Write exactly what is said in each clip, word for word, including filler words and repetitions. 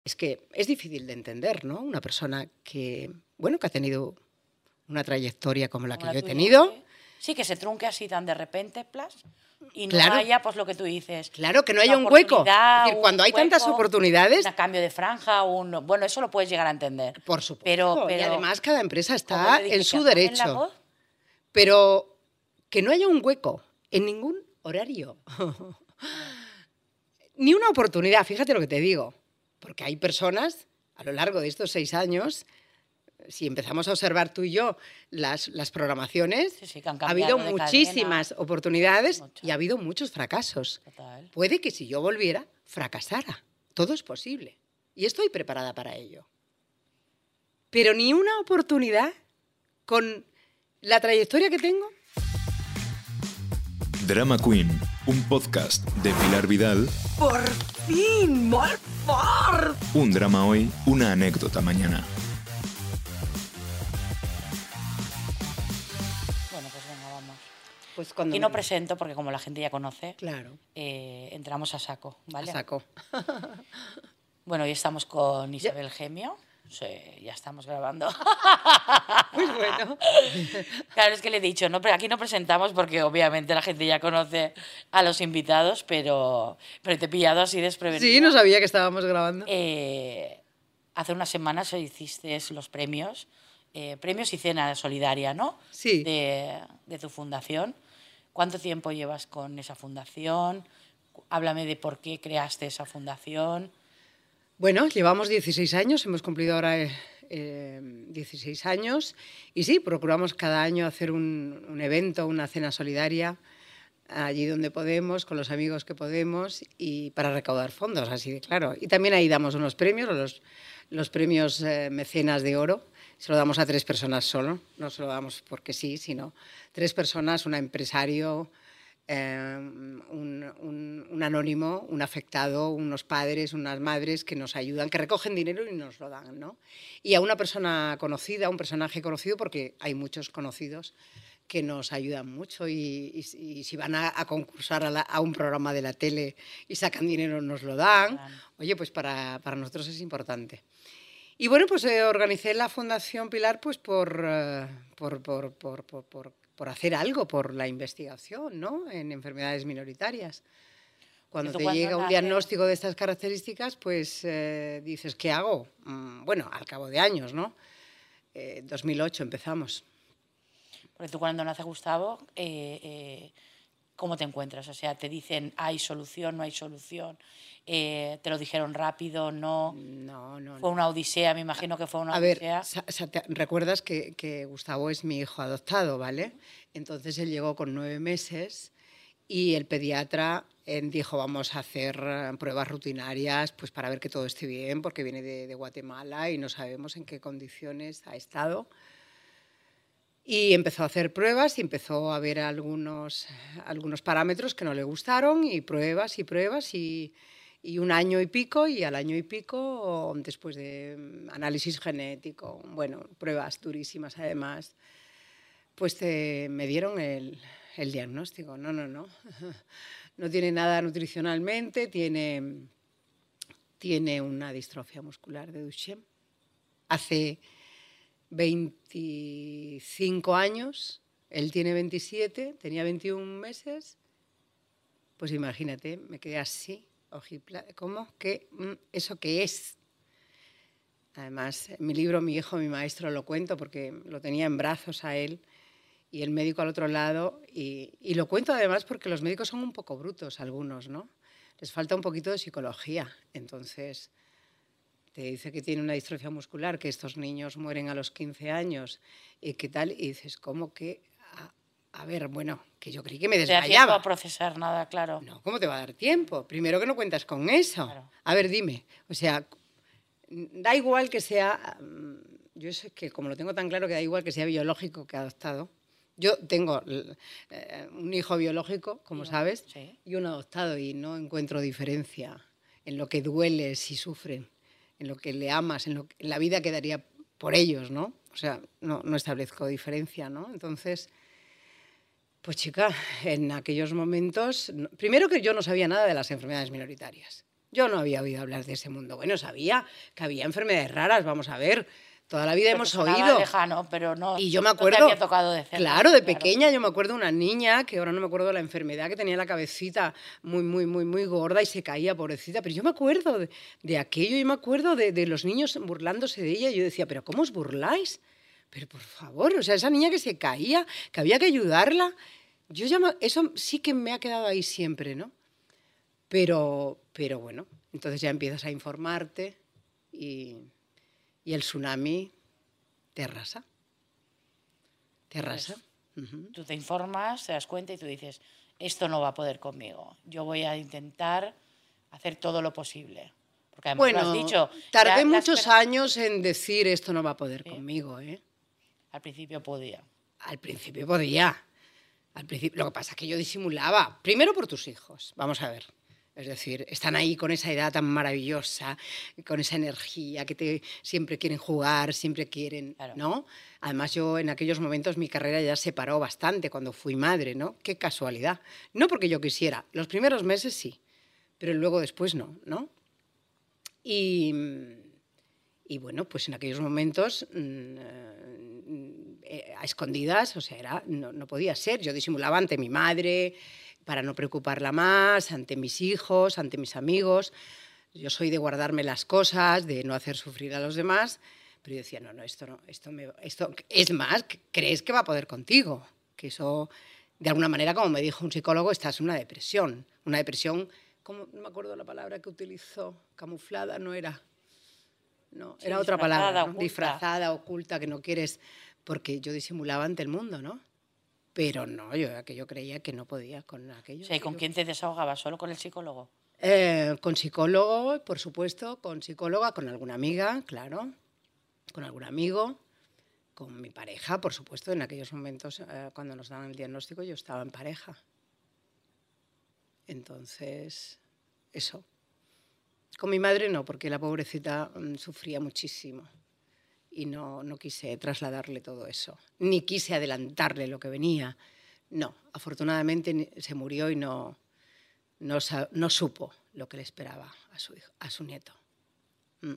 Es que es difícil de entender, ¿no? Una persona que, bueno, que ha tenido una trayectoria como la Como que la yo he tuya, tenido. sí. Sí, que se trunque así tan de repente, plas, y no Claro. haya, pues lo que tú dices. Claro, que no una haya un hueco. Es oportunidad, decir, cuando un hay tantas hueco, oportunidades, un cambio de franja, un... Bueno, eso lo puedes llegar a entender. por supuesto. Pero, pero y además cada empresa como está yo dije, en que su apagen la derecho. voz. Pero que no haya un hueco en ningún horario. Ni una oportunidad, fíjate lo que te digo. Porque hay personas, a lo largo de estos seis años, si empezamos a observar tú y yo las, las programaciones, Sí, sí, que han ha habido cambiado de muchísimas cadena. oportunidades Mucho. y ha habido muchos fracasos. Total. Puede que si yo volviera, fracasara. Todo es posible. Y estoy preparada para ello. Pero ni una oportunidad con la trayectoria que tengo. Drama Queen, un podcast de Pilar Vidal. ¡Por fin! ¡Molt fort! Un drama hoy, una anécdota mañana. Bueno, pues venga, vamos. Pues cuando Y no me- presento, porque como la gente ya conoce, Claro, eh, entramos a saco, ¿vale? a saco. Bueno, hoy estamos con Isabel Gemio. Sí, ya estamos grabando. Pues bueno. Claro, es que le he dicho, no, pero aquí no presentamos porque obviamente la gente ya conoce a los invitados, pero, pero te he pillado así desprevenida. Sí, no sabía que estábamos grabando. Eh, hace unas semanas hiciste los premios, eh, premios y cena solidaria, ¿no? Sí. De, de tu fundación. ¿Cuánto tiempo llevas con esa fundación? Háblame de por qué creaste esa fundación. Bueno, llevamos dieciséis años, hemos cumplido ahora eh, eh, dieciséis años y sí, procuramos cada año hacer un, un evento, una cena solidaria allí donde podemos, con los amigos que podemos y para recaudar fondos, así de claro. Y también ahí damos unos premios, los, los premios eh, mecenas de oro, se lo damos a tres personas solo, no se lo damos porque sí, sino tres personas, un empresario, Eh, un, un, un anónimo, un afectado, unos padres, unas madres que nos ayudan, que recogen dinero y nos lo dan, ¿no? Y a una persona conocida, un personaje conocido, porque hay muchos conocidos que nos ayudan mucho y, y, y si van a, a concursar a, la, a un programa de la tele y sacan dinero nos lo dan. Oye, pues para, para nosotros es importante. Y bueno, pues eh, organicé la Fundación Pilar pues por, uh, por, por, por, por, por por hacer algo por la investigación, ¿no? En enfermedades minoritarias. Cuando te llega un diagnóstico de estas características, pues eh, dices, ¿qué hago? Mm, bueno, al cabo de años, ¿no? Eh, dos mil ocho empezamos. Porque tú cuando nace Gustavo, eh, eh, ¿cómo te encuentras? O sea, te dicen, ¿hay solución, no hay solución? Eh, ¿Te lo dijeron rápido, no? No, no. Fue una odisea, me imagino que fue una a odisea. A ver, recuerdas que, que Gustavo es mi hijo adoptado, ¿vale? Entonces él llegó con nueve meses y el pediatra eh, dijo, vamos a hacer pruebas rutinarias pues para ver que todo esté bien, porque viene de, de Guatemala y no sabemos en qué condiciones ha estado. Y empezó a hacer pruebas y empezó a ver algunos, algunos parámetros que no le gustaron y pruebas y pruebas y... Y un año y pico, y al año y pico, después de análisis genético, bueno, pruebas durísimas además, pues te, me dieron el, el diagnóstico. No, no, no. No tiene nada nutricionalmente, tiene, tiene una distrofia muscular de Duchenne. Hace veinticinco años, él tiene veintisiete, tenía veintiún meses, pues imagínate, me quedé así. ¿Cómo? ¿Qué? ¿Eso qué es? Además, en mi libro, mi hijo, mi maestro, lo cuento porque lo tenía en brazos a él y el médico al otro lado. Y, y lo cuento además porque los médicos son un poco brutos algunos, ¿no? Les falta un poquito de psicología. Entonces, te dice que tiene una distrofia muscular, que estos niños mueren a los quince años y qué tal. Y dices, ¿cómo que...? A ver, bueno, que yo creí que me desmayaba. ¿Te da tiempo a procesar nada, claro? No, ¿cómo te va a dar tiempo? Primero que no cuentas con eso. Claro. A ver, dime, o sea, da igual que sea, yo sé que como lo tengo tan claro que da igual que sea biológico que adoptado. Yo tengo eh, un hijo biológico, como sí, sabes, sí. Y uno adoptado y no encuentro diferencia en lo que duele si sufren, en lo que le amas, en, lo que, en la vida que daría por ellos, ¿no? O sea, no, no establezco diferencia, ¿no? Entonces... Pues chica, en aquellos momentos, primero que yo no sabía nada de las enfermedades minoritarias. Yo no había oído hablar de ese mundo. Bueno, sabía que había enfermedades raras, vamos a ver. Toda la vida Pero hemos te sonaba oído. lejano, pero no, Y yo me no te acuerdo, había tocado de cerca. claro, de Claro. pequeña yo me acuerdo de una niña, que ahora no me acuerdo de la enfermedad, que tenía la cabecita muy, muy, muy, muy gorda y se caía, pobrecita. Pero yo me acuerdo de, de aquello, yo me acuerdo de, de los niños burlándose de ella. Y yo decía, ¿pero cómo os burláis? Pero por favor, o sea, esa niña que se caía, que había que ayudarla. Yo ya me- eso sí que me ha quedado ahí siempre, ¿no? Pero, pero bueno, entonces ya empiezas a informarte y, y el tsunami te arrasa. Te arrasa. Ujú. Tú te informas, te das cuenta y tú dices, esto no va a poder conmigo. Yo voy a intentar hacer todo lo posible. Porque además Bueno, lo has dicho. tardé ya las muchos per- años en decir esto no va a poder Sí. conmigo, ¿eh? Al principio podía. Al principio podía. Al principio, lo que pasa es que yo disimulaba. Primero por tus hijos, vamos a ver. Es decir, están ahí con esa edad tan maravillosa, con esa energía que te, siempre quieren jugar, siempre quieren, Claro. ¿no? Además, yo en aquellos momentos mi carrera ya se paró bastante cuando fui madre, ¿no? Qué casualidad. No porque yo quisiera. Los primeros meses sí, pero luego después no, ¿no? Y, y bueno, pues en aquellos momentos, mm, eh, a escondidas, o sea, era, no, no podía ser. Yo disimulaba ante mi madre para no preocuparla más, ante mis hijos, ante mis amigos. Yo soy de guardarme las cosas, de no hacer sufrir a los demás, pero yo decía, no, no, esto no, esto me, esto es más, crees que va a poder contigo, que eso, de alguna manera, como me dijo un psicólogo, estás en una depresión, una depresión, ¿cómo? No me acuerdo la palabra que utilizó, camuflada, no era, no, Sí, era otra disfrazada, palabra, ¿no? oculta. Disfrazada, oculta, que no quieres, porque yo disimulaba ante el mundo, ¿no? Pero no, yo, que yo creía que no podía con aquello. O sea, ¿y que con yo- quién te desahogabas? ¿Solo con el psicólogo? Eh, con psicólogo, por supuesto, con psicóloga, con alguna amiga, claro, con algún amigo, con mi pareja, por supuesto. En aquellos momentos, eh, cuando nos daban el diagnóstico, yo estaba en pareja. Entonces, eso. Con mi madre no, porque la pobrecita mm, sufría muchísimo y no, no quise trasladarle todo eso, ni quise adelantarle lo que venía. No, afortunadamente ni- se murió y no, no, sa- no supo lo que le esperaba a su, hijo, a su nieto. Mm,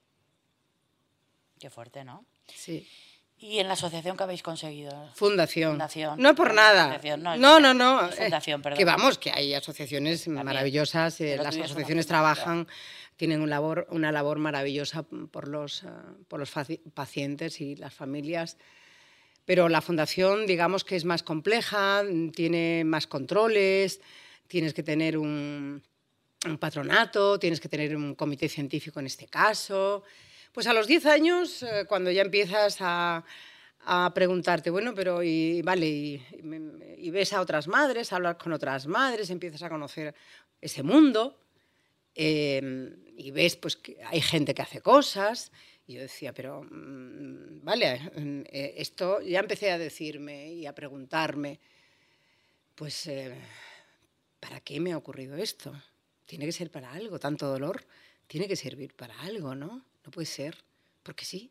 Qué fuerte, ¿no? sí. ¿Y en la asociación que habéis conseguido? Fundación. Fundación. No por nada. Asociación, no, No, es- no, no. es fundación, Eh, perdón. Que vamos, que hay asociaciones maravillosas. eh, Pero las tuyo es una asociaciones fundación. trabajan, tienen un labor, una labor maravillosa por los, eh, por los faci- pacientes y las familias. Pero la fundación, digamos que es más compleja, mm, tiene más controles, tienes que tener un, un patronato, tienes que tener un comité científico en este caso. Pues a los diez años, eh, cuando ya empiezas a, a preguntarte, bueno, pero y vale, y, y- y ves a otras madres, hablas con otras madres, empiezas a conocer ese mundo, eh, y ves pues que hay gente que hace cosas. Y yo decía, pero mm, vale, mm, eh, esto ya empecé a decirme y a preguntarme, pues, eh, ¿para qué me ha ocurrido esto? Tiene que ser para algo, tanto dolor, tiene que servir para algo, ¿no? No puede ser, porque sí.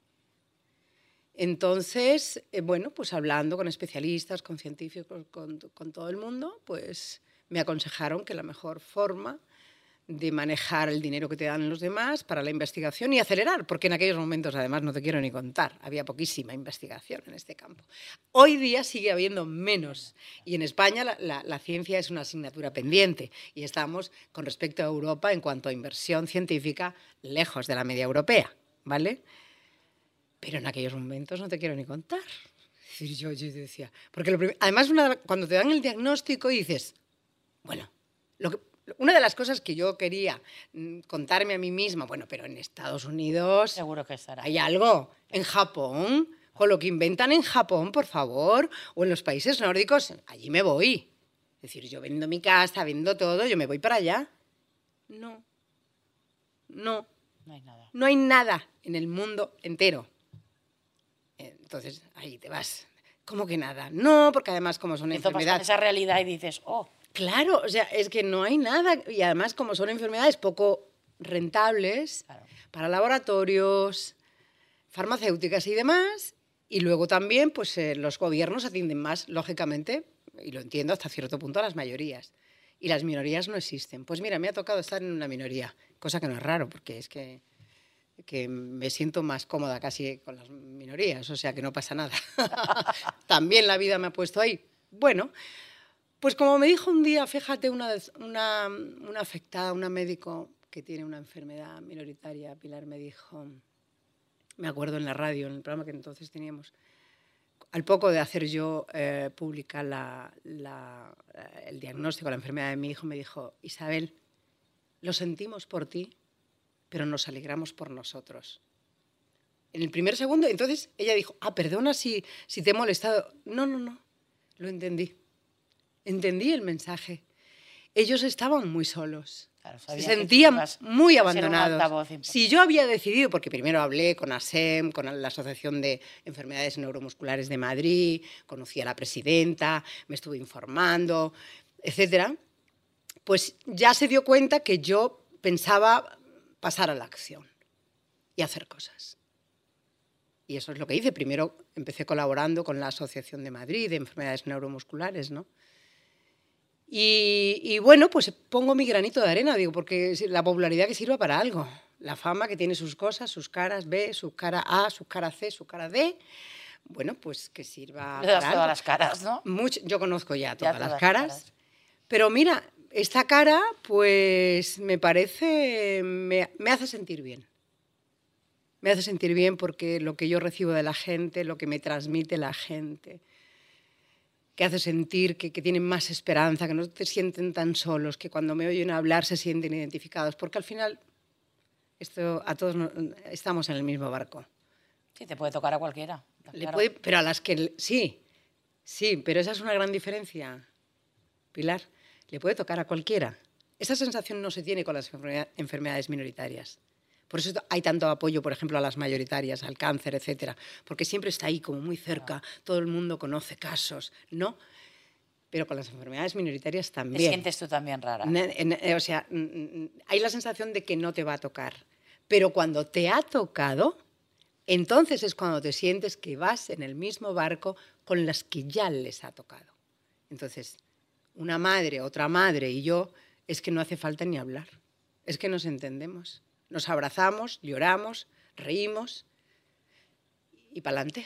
Entonces, eh, bueno, pues hablando con especialistas, con científicos, con, con todo el mundo, pues me aconsejaron que la mejor forma de manejar el dinero que te dan los demás para la investigación y acelerar, porque en aquellos momentos, además, no te quiero ni contar, había poquísima investigación en este campo. Hoy día sigue habiendo menos, y en España la, la, la ciencia es una asignatura pendiente, y estamos, con respecto a Europa, en cuanto a inversión científica, lejos de la media europea, ¿vale? Pero en aquellos momentos no te quiero ni contar. Es decir, yo, yo decía, porque lo prim- además una, cuando te dan el diagnóstico dices, bueno, lo que, una de las cosas que yo quería mm, contarme a mí misma, bueno, pero en Estados Unidos Seguro que estará. hay algo, en Japón, con lo que inventan en Japón, por favor, o en los países nórdicos, allí me voy. Es decir, yo vendo mi casa, vendo todo, yo me voy para allá. No, no, No hay nada. no hay nada en el mundo entero. Entonces, ahí te vas. ¿Cómo que nada? No, porque además como son Te topas con enfermedades... esa realidad y dices, oh, Claro, o sea, es que no hay nada. Y además como son enfermedades poco rentables Claro. para laboratorios, farmacéuticas y demás, y luego también pues eh, los gobiernos atienden más, lógicamente, y lo entiendo hasta cierto punto, a las mayorías. y las minorías no existen. Pues mira, me ha tocado estar en una minoría, cosa que no es raro, porque es que, que me siento más cómoda casi con las minorías, o sea que no pasa nada. También la vida me ha puesto ahí. Bueno, pues como me dijo un día, fíjate, una, una, una afectada, una médico que tiene una enfermedad minoritaria, Pilar, me dijo, me acuerdo en la radio, en el programa que entonces teníamos, al poco de hacer yo eh, pública la, la, el diagnóstico de la enfermedad de mi hijo, me dijo, Isabel, lo sentimos por ti, pero nos alegramos por nosotros. En el primer segundo, entonces ella dijo, ah, perdona si, si te he molestado. No, no, no, lo entendí. Entendí el mensaje. Ellos estaban muy solos. Claro, se sentían muy abandonados. Si yo había decidido, porque primero hablé con ASEM, con la Asociación de Enfermedades Neuromusculares de Madrid, conocí a la presidenta, me estuve informando, etcétera, pues ya se dio cuenta que yo pensaba pasar a la acción y hacer cosas. Y eso es lo que hice. Primero empecé colaborando con la Asociación de Madrid de Enfermedades Neuromusculares, ¿no? Y, y bueno, pues pongo mi granito de arena, digo, porque la popularidad que sirva para algo. La fama que tiene sus cosas, sus caras B, su cara A, su cara C, su cara D. Bueno, pues que sirva Le das para todas algo. las caras, ¿no? Mucho, yo conozco ya todas, ya todas las caras, caras. Pero mira, esta cara, pues me parece, me, me hace sentir bien. Me hace sentir bien porque lo que yo recibo de la gente, lo que me transmite la gente, que hace sentir que, que tienen más esperanza, que no te sienten tan solos, que cuando me oyen hablar se sienten identificados, porque al final esto, a todos nos, estamos en el mismo barco. Sí, te puede tocar a cualquiera. Le claro. puede, pero a las que... Sí, sí, pero esa es una gran diferencia, Pilar. Le puede tocar a cualquiera. Esa sensación no se tiene con las enfermedades minoritarias. Por eso hay tanto apoyo, por ejemplo, a las mayoritarias, al cáncer, etcétera, porque siempre está ahí como muy cerca, todo el mundo conoce casos, ¿no? Pero con las enfermedades minoritarias también. ¿Te sientes tú también rara? O sea, hay la sensación de que no te va a tocar, pero cuando te ha tocado, entonces es cuando te sientes que vas en el mismo barco con las que ya les ha tocado. Entonces, una madre, otra madre y yo, es que no hace falta ni hablar, es que nos entendemos. Nos abrazamos, lloramos, reímos y para adelante.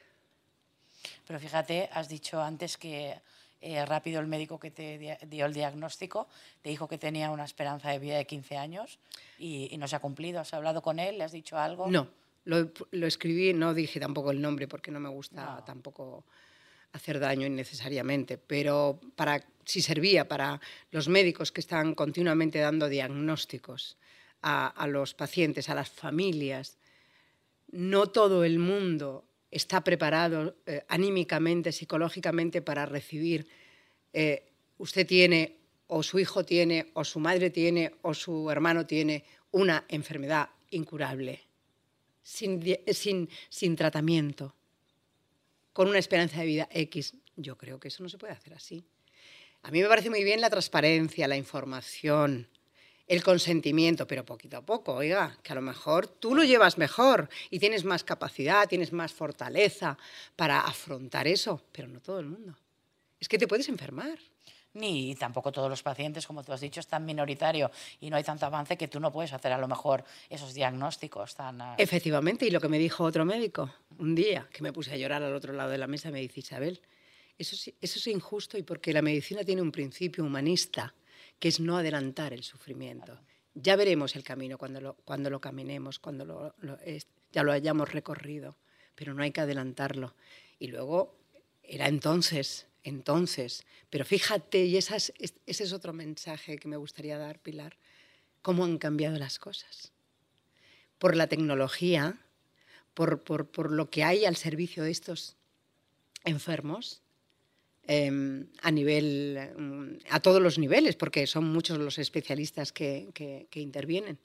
Pero fíjate, has dicho antes que eh, rápido el médico que te dio el diagnóstico te dijo que tenía una esperanza de vida de quince años y, y no se ha cumplido. ¿Has hablado con él? ¿Le has dicho algo? No, lo, lo escribí, no dije tampoco el nombre porque no me gusta no. tampoco hacer daño innecesariamente, pero para, si servía para los médicos que están continuamente dando diagnósticos A, a los pacientes, a las familias. No todo el mundo está preparado eh, anímicamente, psicológicamente para recibir eh, usted tiene, o su hijo tiene, o su madre tiene, o su hermano tiene una enfermedad incurable, sin, sin, sin tratamiento, con una esperanza de vida X. Yo creo que eso no se puede hacer así. A mí me parece muy bien la transparencia, la información, el consentimiento, pero poquito a poco, oiga, que a lo mejor tú lo llevas mejor y tienes más capacidad, tienes más fortaleza para afrontar eso, pero no todo el mundo. Es que te puedes enfermar. Ni tampoco todos los pacientes, como tú has dicho, es tan minoritario y no hay tanto avance que tú no puedes hacer a lo mejor esos diagnósticos tan... Uh... Efectivamente, y lo que me dijo otro médico un día, que me puse a llorar al otro lado de la mesa, me dice, Isabel, eso es, eso es injusto y porque la medicina tiene un principio humanista, que es no adelantar el sufrimiento. Ya veremos el camino cuando lo, cuando lo caminemos, cuando lo, lo, es, ya lo hayamos recorrido, pero no hay que adelantarlo. Y luego, era entonces, entonces, pero fíjate, y esas, ese es otro mensaje que me gustaría dar, Pilar, cómo han cambiado las cosas. Por la tecnología, por, por, por lo que hay al servicio de estos enfermos, Eh, a nivel, a todos los niveles, porque son muchos los especialistas que, que, que intervienen.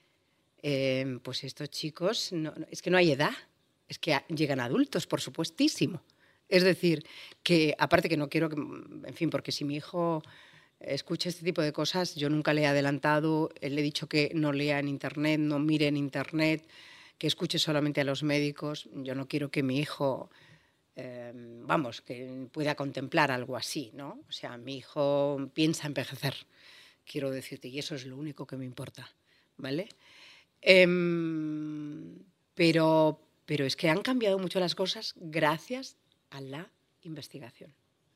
Eh, pues estos chicos, no, es que no hay edad, es que llegan adultos, por supuestísimo. Es decir, que aparte que no quiero que, en fin, porque si mi hijo escucha este tipo de cosas, yo nunca le he adelantado, le he dicho que no lea en internet, no mire en internet, que escuche solamente a los médicos. Yo no quiero que mi hijo eh, vamos, que pueda contemplar algo así, ¿no? O sea, mi hijo piensa envejecer, quiero decirte, y eso es lo único que me importa, ¿vale? Eh, pero, pero es que han cambiado mucho las cosas gracias a la investigación.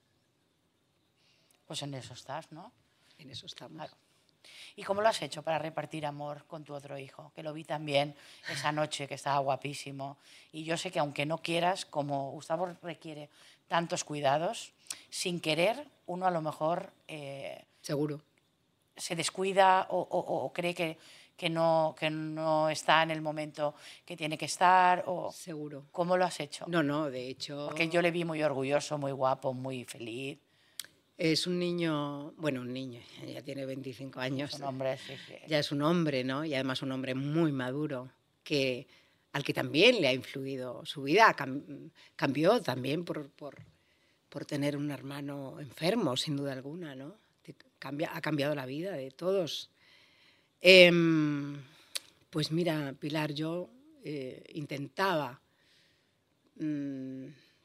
Pues en eso estás, ¿no? En eso estamos. Claro. ¿Y cómo lo has hecho para repartir amor con tu otro hijo? Que lo vi también esa noche, que estaba guapísimo. Y yo sé que aunque no quieras, como Gustavo requiere tantos cuidados, sin querer, uno a lo mejor eh, Seguro. se descuida o, o, o cree que, que, no, que no está en el momento que tiene que estar. O, Seguro. ¿Cómo lo has hecho? No, no, de hecho... Porque yo le vi muy orgulloso, muy guapo, muy feliz. Es un niño, bueno, un niño, ya tiene veinticinco años. Es un hombre, sí, sí. Ya es un hombre, ¿no? Y además un hombre muy maduro, que, al que también le ha influido su vida. Cam, cambió también por, por, por tener un hermano enfermo, sin duda alguna, ¿no? Cambia, ha cambiado la vida de todos. Eh, pues mira, Pilar, yo eh, intentaba mmm,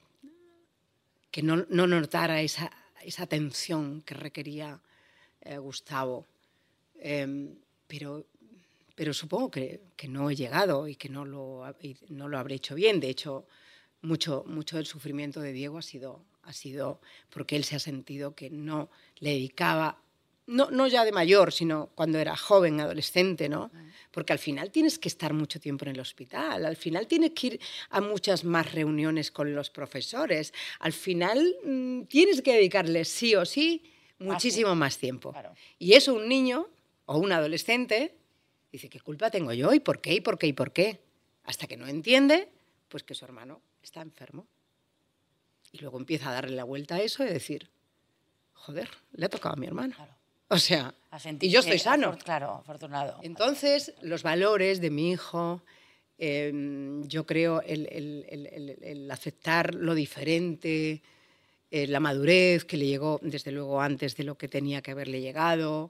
que no, no notara esa... esa tensión que requería eh, Gustavo. Eh, pero, pero supongo que, que no he llegado y que no lo, y no lo habré hecho bien. De hecho, mucho, mucho del sufrimiento de Diego ha sido, ha sido porque él se ha sentido que no le dedicaba, no, no ya de mayor, sino cuando era joven, adolescente, ¿no? Porque al final tienes que estar mucho tiempo en el hospital, al final tienes que ir a muchas más reuniones con los profesores, al final mmm, tienes que dedicarle sí o sí muchísimo ah, sí. más tiempo. Claro. Y eso un niño o un adolescente dice, ¿qué culpa tengo yo? ¿Y por qué? ¿Y por qué? ¿Y por qué? Hasta que no entiende, pues que su hermano está enfermo. Y luego empieza a darle la vuelta a eso y decir, joder, le ha tocado a mi hermano. Claro. O sea, y yo estoy sano. Afor claro, afortunado. Entonces, los valores de mi hijo, eh, yo creo el, el, el, el, el aceptar lo diferente, eh, la madurez que le llegó, desde luego, antes de lo que tenía que haberle llegado.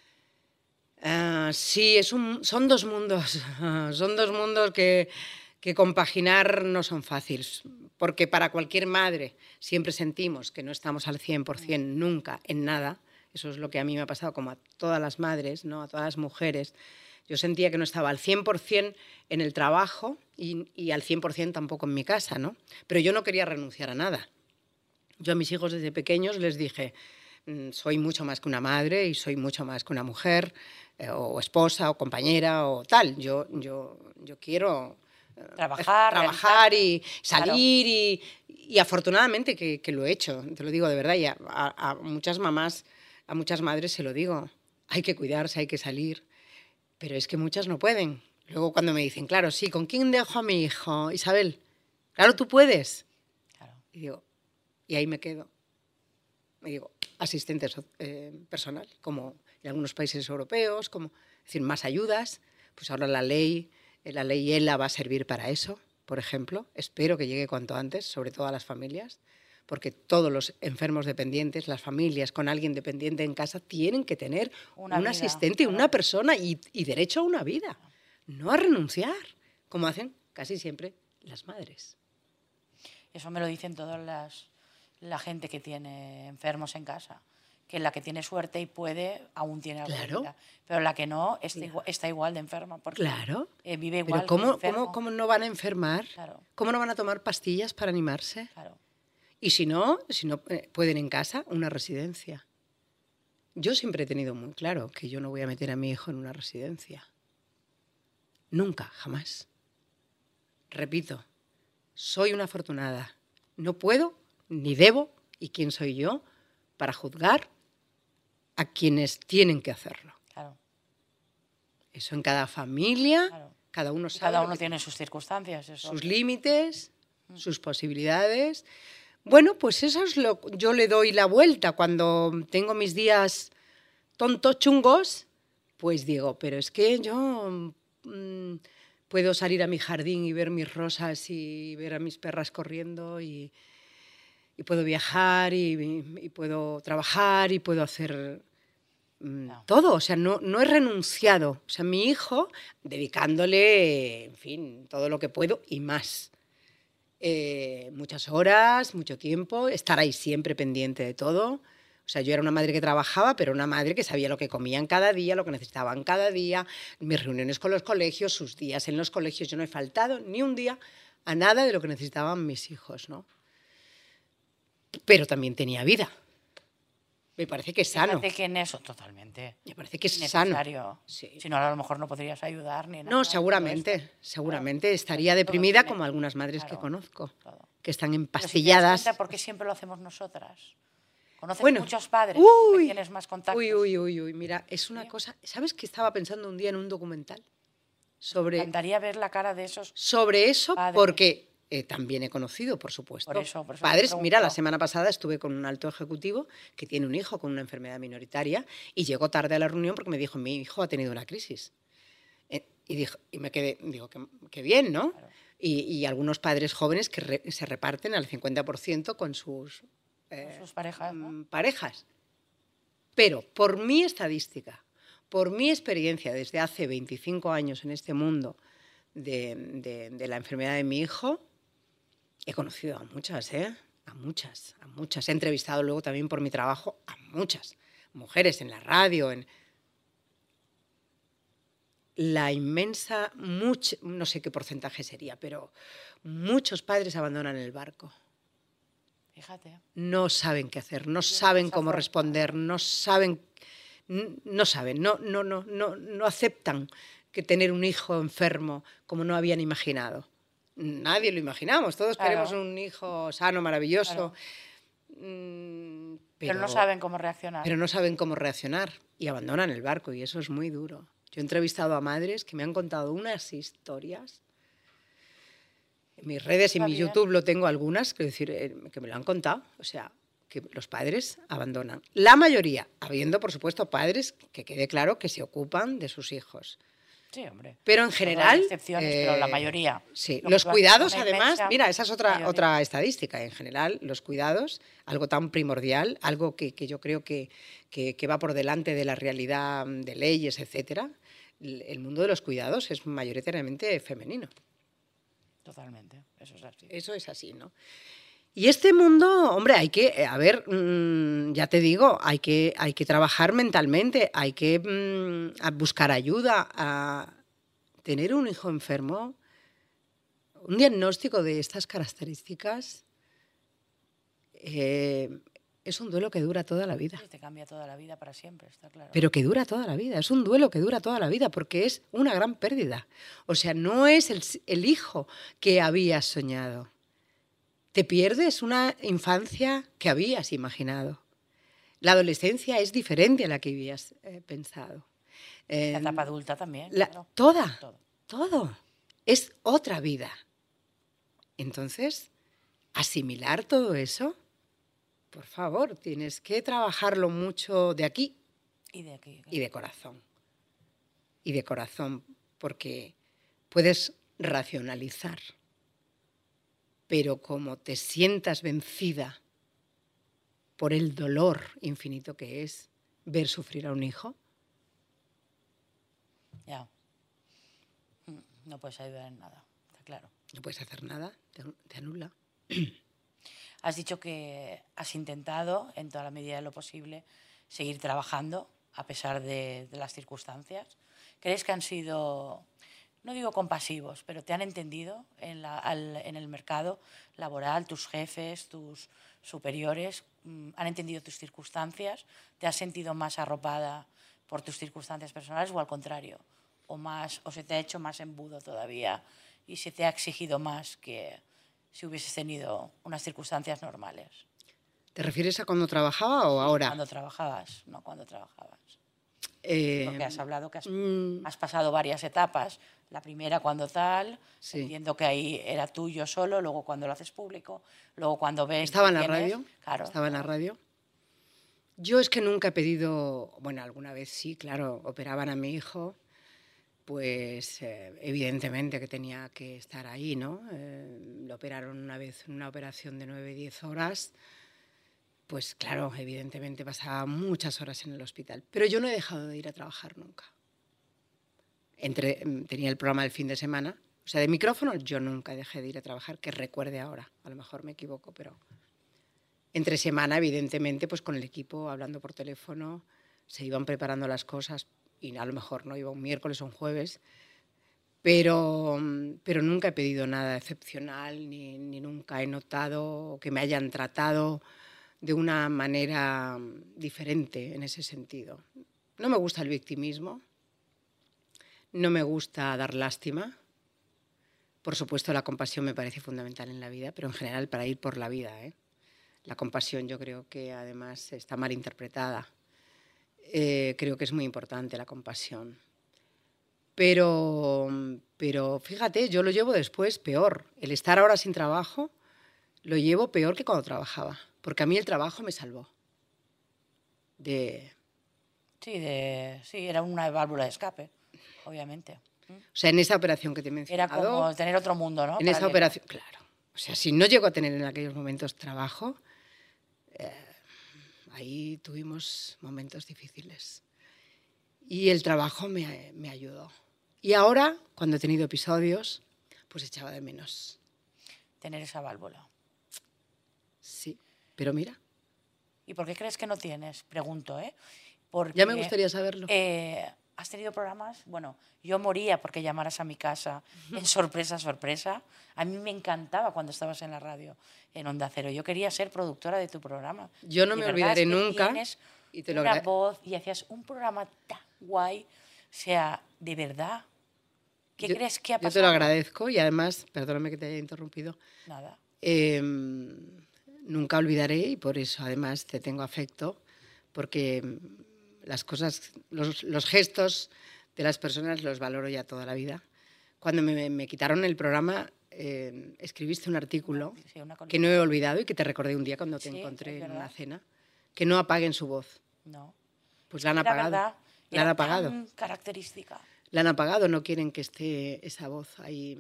Uh, sí, es un, son dos mundos, son dos mundos que, que compaginar no son fáciles, porque para cualquier madre siempre sentimos que no estamos al cien por cien nunca en nada. Eso es lo que a mí me ha pasado, como a todas las madres, ¿no? A todas las mujeres. Yo sentía que no estaba al cien por cien en el trabajo y, y al cien por cien tampoco en mi casa, ¿no? Pero yo no quería renunciar a nada. Yo a mis hijos desde pequeños les dije, soy mucho más que una madre y soy mucho más que una mujer, eh, o esposa, o compañera, o tal. Yo, yo, yo quiero eh, trabajar, trabajar y salir, claro. y, y afortunadamente que, que lo he hecho, te lo digo de verdad, y a, a, a muchas mamás, a muchas madres se lo digo, hay que cuidarse, hay que salir, pero es que muchas no pueden. Luego cuando me dicen, claro, sí, ¿con quién dejo a mi hijo? Isabel, claro, tú puedes. Claro. Y digo, y ahí me quedo. Me digo, asistente eh, personal, como en algunos países europeos, como, es decir, más ayudas. Pues ahora la ley, la ley ELA va a servir para eso, por ejemplo. Espero que llegue cuanto antes, sobre todo a las familias, porque todos los enfermos dependientes, las familias con alguien dependiente en casa, tienen que tener una un vida, asistente, claro. una persona y, y derecho a una vida, no a renunciar, como hacen casi siempre las madres. Eso me lo dicen todas las, la gente que tiene enfermos en casa, que la que tiene suerte y puede, aún tiene algo claro. de vida, pero la que no está, claro. igual, está igual de enferma, porque claro. eh, vive igual. Pero ¿cómo, que ¿cómo, ¿cómo no van a enfermar? Claro. ¿Cómo no van a tomar pastillas para animarse? Claro. Y si no, si no eh, pueden en casa, una residencia. Yo siempre he tenido muy claro que yo no voy a meter a mi hijo en una residencia. Nunca, jamás. Repito, soy una afortunada. No puedo, ni debo, y quién soy yo, para juzgar a quienes tienen que hacerlo. Claro. Eso en cada familia, claro. cada uno sabe. Cada uno tiene sus circunstancias. Eso. Sus límites, mm. sus posibilidades. Bueno, pues eso es lo que yo le doy la vuelta. Cuando tengo mis días tontos, chungos, pues digo, pero es que yo mmm, puedo salir a mi jardín y ver mis rosas y ver a mis perras corriendo y, y puedo viajar y, y puedo trabajar y puedo hacer mmm, no. todo. O sea, no, no he renunciado. O sea, mi hijo, dedicándole, en fin, todo lo que puedo y más. eh, muchas horas, mucho tiempo, estar ahí siempre pendiente de todo. O sea, yo era una madre que trabajaba, pero una madre que sabía lo que comían cada día, lo que necesitaban cada día, mis reuniones con los colegios, sus días en los colegios. Yo no he faltado ni un día a nada de lo que necesitaban mis hijos, ¿no? Pero también tenía vida. Me parece que es sano. Fíjate que en eso, totalmente. Me parece que es necesario. sano. Sí. Si no, a lo mejor no podrías ayudar ni nada. No, seguramente, seguramente claro. estaría deprimida como algunas madres claro, que conozco, todo. Que están empastilladas. Pero si ¿por qué siempre lo hacemos nosotras? ¿Conoces bueno, muchos padres? Uy, ¿Tienes más contactos? Uy, uy, uy, uy, mira, es una ¿sí? cosa... ¿Sabes que estaba pensando un día en un documental? Sobre... Me encantaría ver la cara de esos Sobre eso, padres. Porque eh, también he conocido, por supuesto, por eso, por eso padres. Mira, la semana pasada estuve con un alto ejecutivo que tiene un hijo con una enfermedad minoritaria y llegó tarde a la reunión porque me dijo, mi hijo ha tenido una crisis. Eh, y, dijo, y me quedé, digo, qué, qué bien, ¿no? Claro. Y, y algunos padres jóvenes que re, se reparten al cincuenta por ciento con sus... Eh, sus parejas, ¿no? parejas. Pero por mi estadística, por mi experiencia desde hace veinticinco años en este mundo de, de, de la enfermedad de mi hijo, he conocido a muchas, ¿eh? A muchas, a muchas. He entrevistado luego también por mi trabajo a muchas mujeres en la radio, en... La inmensa, much, no sé qué porcentaje sería, pero muchos padres abandonan el barco. Fíjate. No saben qué hacer, no saben cómo responder, no saben, no saben, no, no, no, no, no aceptan que tener un hijo enfermo como no habían imaginado. Nadie lo imaginamos, todos claro. queremos un hijo sano, maravilloso. Claro. Mm, pero, pero no saben cómo reaccionar. Pero no saben cómo reaccionar y abandonan el barco y eso es muy duro. Yo he entrevistado a madres que me han contado unas historias. En mis redes y en mi YouTube lo tengo algunas, quiero decir, eh, que me lo han contado. O sea, que los padres abandonan. La mayoría, habiendo, por supuesto, padres, que quede claro, que se ocupan de sus hijos. Sí, hombre. Pero en general... Hay excepciones, eh, pero la mayoría. Sí, los cuidados, además, mira, esa es otra, otra estadística. En general, los cuidados, algo tan primordial, algo que, que yo creo que, que, que va por delante de la realidad de leyes, etcétera. El mundo de los cuidados es mayoritariamente femenino. Totalmente, eso es así. Eso es así, ¿no? Y este mundo, hombre, hay que, a ver, mmm, ya te digo, hay que, hay que trabajar mentalmente, hay que mmm, a buscar ayuda, a tener un hijo enfermo, un diagnóstico de estas características, eh, es un duelo que dura toda la vida. Sí, te cambia toda la vida para siempre, está claro. Pero que dura toda la vida, es un duelo que dura toda la vida porque es una gran pérdida. O sea, no es el, el hijo que habías soñado. Te pierdes una infancia que habías imaginado. La adolescencia es diferente a la que habías eh, pensado. Eh, la etapa adulta también. La, claro. Toda, todo. todo. Es otra vida. Entonces, asimilar todo eso, por favor, tienes que trabajarlo mucho de aquí y de aquí. Y de corazón. Y de corazón, porque puedes racionalizar, pero como te sientas vencida por el dolor infinito que es ver sufrir a un hijo. Ya. No puedes ayudar en nada, está claro. No puedes hacer nada, te, te anula. Has dicho que has intentado, en toda la medida de lo posible, seguir trabajando a pesar de, de las circunstancias. ¿Crees que han sido, no digo compasivos, pero te han entendido en, la, al, en el mercado laboral, tus jefes, tus superiores, han entendido tus circunstancias? ¿Te has sentido más arropada por tus circunstancias personales o al contrario? ¿O, más, o se te ha hecho más embudo todavía y se te ha exigido más que si hubieses tenido unas circunstancias normales? ¿Te refieres a cuando trabajaba o ahora? Cuando trabajabas, no cuando trabajabas. Eh, Porque has hablado que has, mm, has pasado varias etapas. La primera cuando tal, sí. entiendo que ahí era tuyo solo, luego cuando lo haces público, luego cuando ves... ¿Estaba en la tienes, radio? Claro. ¿Estaba en la radio? Yo es que nunca he pedido, bueno, alguna vez sí, claro, operaban a mi hijo, pues eh, evidentemente que tenía que estar ahí, ¿no? Eh, lo operaron una vez en una operación de nueve, diez horas, pues claro, evidentemente pasaba muchas horas en el hospital. Pero yo no he dejado de ir a trabajar nunca. Entre, tenía el programa del fin de semana, o sea, de micrófono yo nunca dejé de ir a trabajar, que recuerde ahora. A lo mejor me equivoco, pero entre semana, evidentemente, pues con el equipo, hablando por teléfono, se iban preparando las cosas y a lo mejor no iba un miércoles o un jueves, pero, pero nunca he pedido nada excepcional, ni, ni nunca he notado que me hayan tratado de una manera diferente en ese sentido. No me gusta el victimismo, no me gusta dar lástima. Por supuesto, la compasión me parece fundamental en la vida, pero en general para ir por la vida, ¿eh? La compasión yo creo que además está mal interpretada. Eh, creo que es muy importante la compasión. Pero, pero fíjate, yo lo llevo después peor. El estar ahora sin trabajo lo llevo peor que cuando trabajaba, porque a mí el trabajo me salvó. De... Sí, de, sí, era una válvula de escape, obviamente. O sea, en esa operación que te he mencionado... Era como tener otro mundo, ¿no? En esa operación, claro. O sea, si no llego a tener en aquellos momentos trabajo, eh, ahí tuvimos momentos difíciles. Y el trabajo me, me ayudó. Y ahora, cuando he tenido episodios, pues echaba de menos. Tener esa válvula. Sí, pero mira. ¿Y por qué crees que no tienes? Pregunto, ¿eh? Porque, ya me gustaría saberlo. Eh, ¿Has tenido programas? Bueno, yo moría porque llamaras a mi casa en Sorpresa, Sorpresa. A mí me encantaba cuando estabas en la radio, en Onda Cero. Yo quería ser productora de tu programa. Yo no y me verdad olvidaré es que nunca. Tienes Y te lo una gra- voz y hacías un programa tan guay. O sea, de verdad. ¿Qué yo, crees que ha pasado? Yo te lo agradezco y además, perdóname que te haya interrumpido, Nada. eh, nunca olvidaré y por eso además te tengo afecto, porque las cosas, los, los gestos de las personas los valoro ya toda la vida. Cuando me, me quitaron el programa, eh, escribiste un artículo Sí, una que no he olvidado y que te recordé un día cuando te Sí, encontré es en verdad. una cena, que no apaguen su voz. No. Pues la han Era apagado. verdad, La han era apagado. tan característica. La han apagado, no quieren que esté esa voz ahí.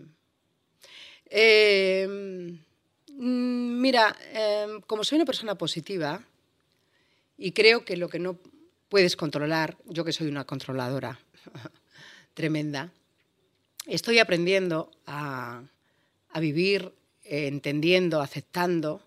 Eh, mm, mira, eh, como soy una persona positiva y creo que lo que no puedes controlar, yo que soy una controladora tremenda, estoy aprendiendo a, a vivir eh, entendiendo, aceptando,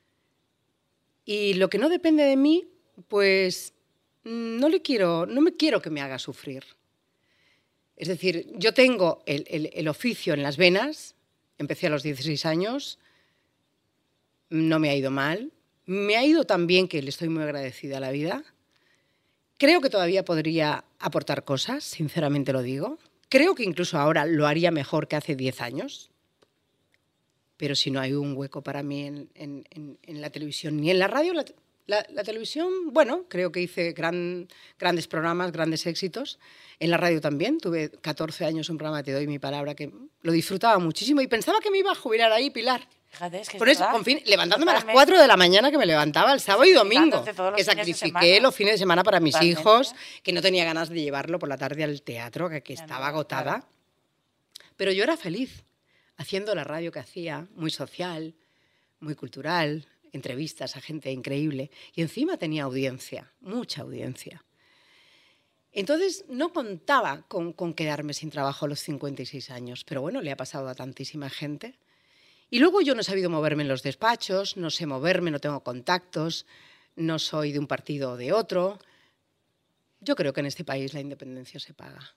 y lo que no depende de mí, pues no le quiero, no me quiero que me haga sufrir. Es decir, yo tengo el, el, el oficio en las venas, empecé a los dieciséis años, no me ha ido mal, me ha ido tan bien que le estoy muy agradecida a la vida. Creo que todavía podría aportar cosas, sinceramente lo digo. Creo que incluso ahora lo haría mejor que hace diez años, pero si no hay un hueco para mí en, en, en, en la televisión ni en la radio, la, la, la televisión, bueno, creo que hice gran, grandes programas, grandes éxitos. En la radio también, tuve catorce años un programa, Te doy mi palabra, que lo disfrutaba muchísimo y pensaba que me iba a jubilar ahí, Pilar. Fíjate, es que Por es eso, verdad. con fin, levantándome Totalmente. a las cuatro de la mañana, que me levantaba el sábado y domingo, Sacrificándote todos los que fines de sacrifiqué semana. los fines de semana para mis Totalmente. hijos, que no tenía ganas de llevarlo por la tarde al teatro, que, que Ya estaba no, agotada. claro. Pero yo era feliz haciendo la radio que hacía, muy social, muy cultural, entrevistas a gente increíble, y encima tenía audiencia, mucha audiencia. Entonces no contaba con, con quedarme sin trabajo a los cincuenta y seis años, pero bueno, le ha pasado a tantísima gente. Y luego yo no he sabido moverme en los despachos, no sé moverme, no tengo contactos, no soy de un partido o de otro. Yo creo que en este país la independencia se paga.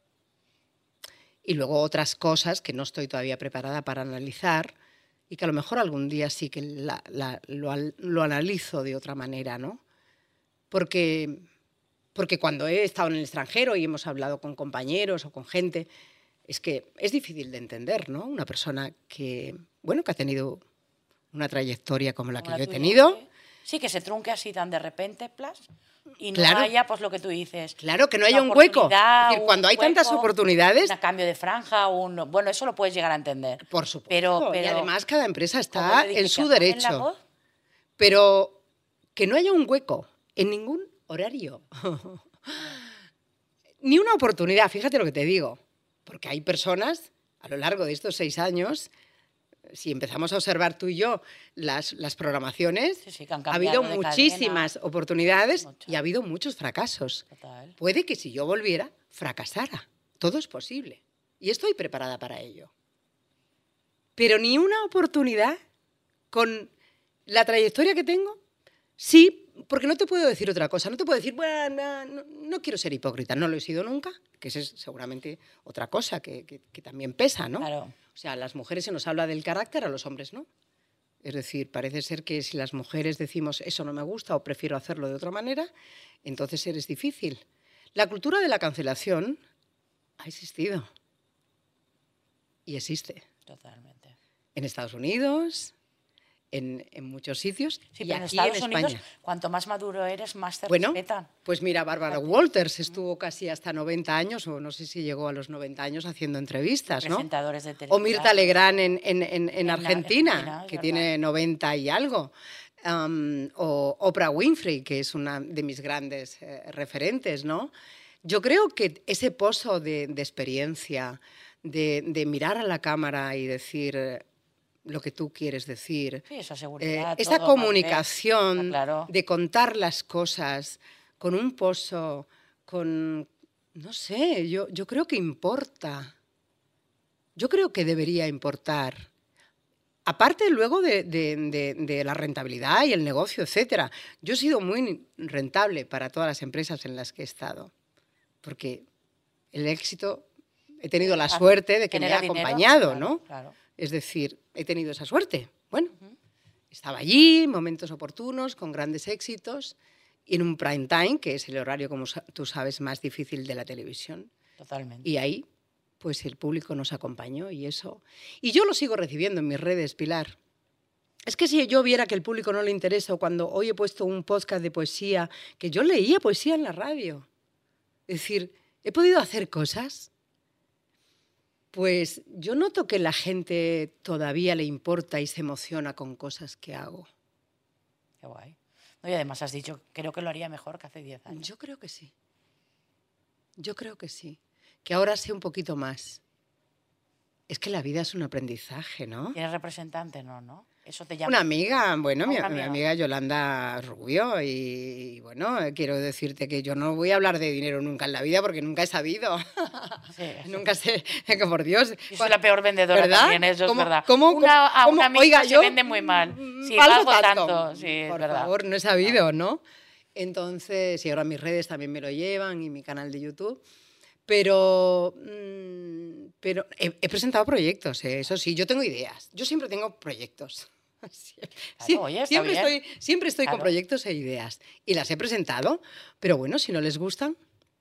Y luego otras cosas que no estoy todavía preparada para analizar y que a lo mejor algún día sí que la, la, lo, lo analizo de otra manera, ¿no? Porque, porque cuando he estado en el extranjero y hemos hablado con compañeros o con gente, es que es difícil de entender, ¿no? Una persona que, bueno, que ha tenido una trayectoria como la Como que yo he tuya, tenido. sí. Sí, que se trunque así tan de repente, plas, y no Claro. haya, pues lo que tú dices. Claro, que no una haya un hueco. Es oportunidad, decir, cuando un hay tantas hueco, oportunidades, Un cambio de franja, un... Bueno, eso lo puedes llegar a entender. por supuesto, Pero, pero y además cada empresa como está yo dije, en que su apaguen la derecho. voz, Pero que no haya un hueco en ningún horario. Ni una oportunidad, fíjate lo que te digo. Porque hay personas, a lo largo de estos seis años, si empezamos a observar tú y yo las, las programaciones, Sí, sí, que han ha habido cambiado de muchísimas cadena. oportunidades Muchas. y ha habido muchos fracasos. Total. Puede que si yo volviera, fracasara. Todo es posible. Y estoy preparada para ello. pero ni una oportunidad con la trayectoria que tengo. Sí, porque no te puedo decir otra cosa, no te puedo decir, bueno, no, no quiero ser hipócrita, no lo he sido nunca, que esa es seguramente otra cosa que, que, que también pesa, ¿no? Claro. O sea, a las mujeres se nos habla del carácter, a los hombres no. Es decir, parece ser que si las mujeres decimos eso no me gusta o prefiero hacerlo de otra manera, entonces eres difícil. La cultura de la cancelación ha existido y existe. Totalmente. En Estados Unidos, en, en muchos sitios Sí, y pero en aquí Estados en Unidos, España. cuanto más maduro eres, más te Bueno, respetan. pues mira, Bárbara Walters estuvo casi hasta noventa años, o no sé si llegó a los noventa años haciendo entrevistas, ¿no? Presentadores de O televisión. Mirta Legrand en, en, en, en En Argentina, Argentina, es que verdad. tiene noventa y algo. Um, o Oprah Winfrey, que es una de mis grandes eh, referentes, ¿no? Yo creo que ese pozo de, de experiencia, de, de mirar a la cámara y decir eh, lo que tú quieres decir, Sí, esa eh, seguridad. esa todo, comunicación, madurez, está claro. de contar las cosas con un pozo, con, no sé, yo, yo creo que importa. Yo creo que debería importar. Aparte luego de, de, de, de la rentabilidad y el negocio, etcétera. Yo he sido muy rentable para todas las empresas en las que he estado, porque el éxito, he tenido la suerte de que me Genera ha dinero, acompañado, claro, ¿no? claro. Es decir, he tenido esa suerte. Bueno, estaba allí, momentos oportunos, con grandes éxitos, y en un prime time, que es el horario, como sa- tú sabes, más difícil de la televisión. Totalmente. Y ahí, pues el público nos acompañó y eso. Y yo lo sigo recibiendo en mis redes, Pilar. Es que si yo viera que el público no le interesa, o cuando hoy he puesto un podcast de poesía, que yo leía poesía en la radio. Es decir, he podido hacer cosas. Pues yo noto que la gente todavía le importa y se emociona con cosas que hago. Qué guay. No, y además has dicho, creo que lo haría mejor que hace diez años. Yo creo que sí. Yo creo que sí. Que ahora sé un poquito más. Es que la vida es un aprendizaje, ¿no? ¿Tienes representante? No, ¿no? Eso te llama. Una amiga, bueno, Ah, mi, una mi amiga. amiga Yolanda Rubio, y, y bueno, quiero decirte que yo no voy a hablar de dinero nunca en la vida porque nunca he sabido. Sí, eso. Nunca sé, que por Dios. Yo soy la peor vendedora ¿Verdad? también, eso ¿Cómo- es verdad. cómo- una, a cómo- una amiga oiga, se yo, vende muy mal. mm, Sí, valgo valgo tanto. Sí, es por verdad. favor, no he sabido, ¿no? Entonces, y ahora mis redes también me lo llevan y mi canal de YouTube. Pero, mm, pero he, he presentado proyectos, ¿eh? Eso sí, yo tengo ideas. Yo siempre tengo proyectos. Sie- sie- oye, está siempre, bien. estoy, siempre estoy con Claro. proyectos e ideas. Y las he presentado, pero bueno, si no les gustan,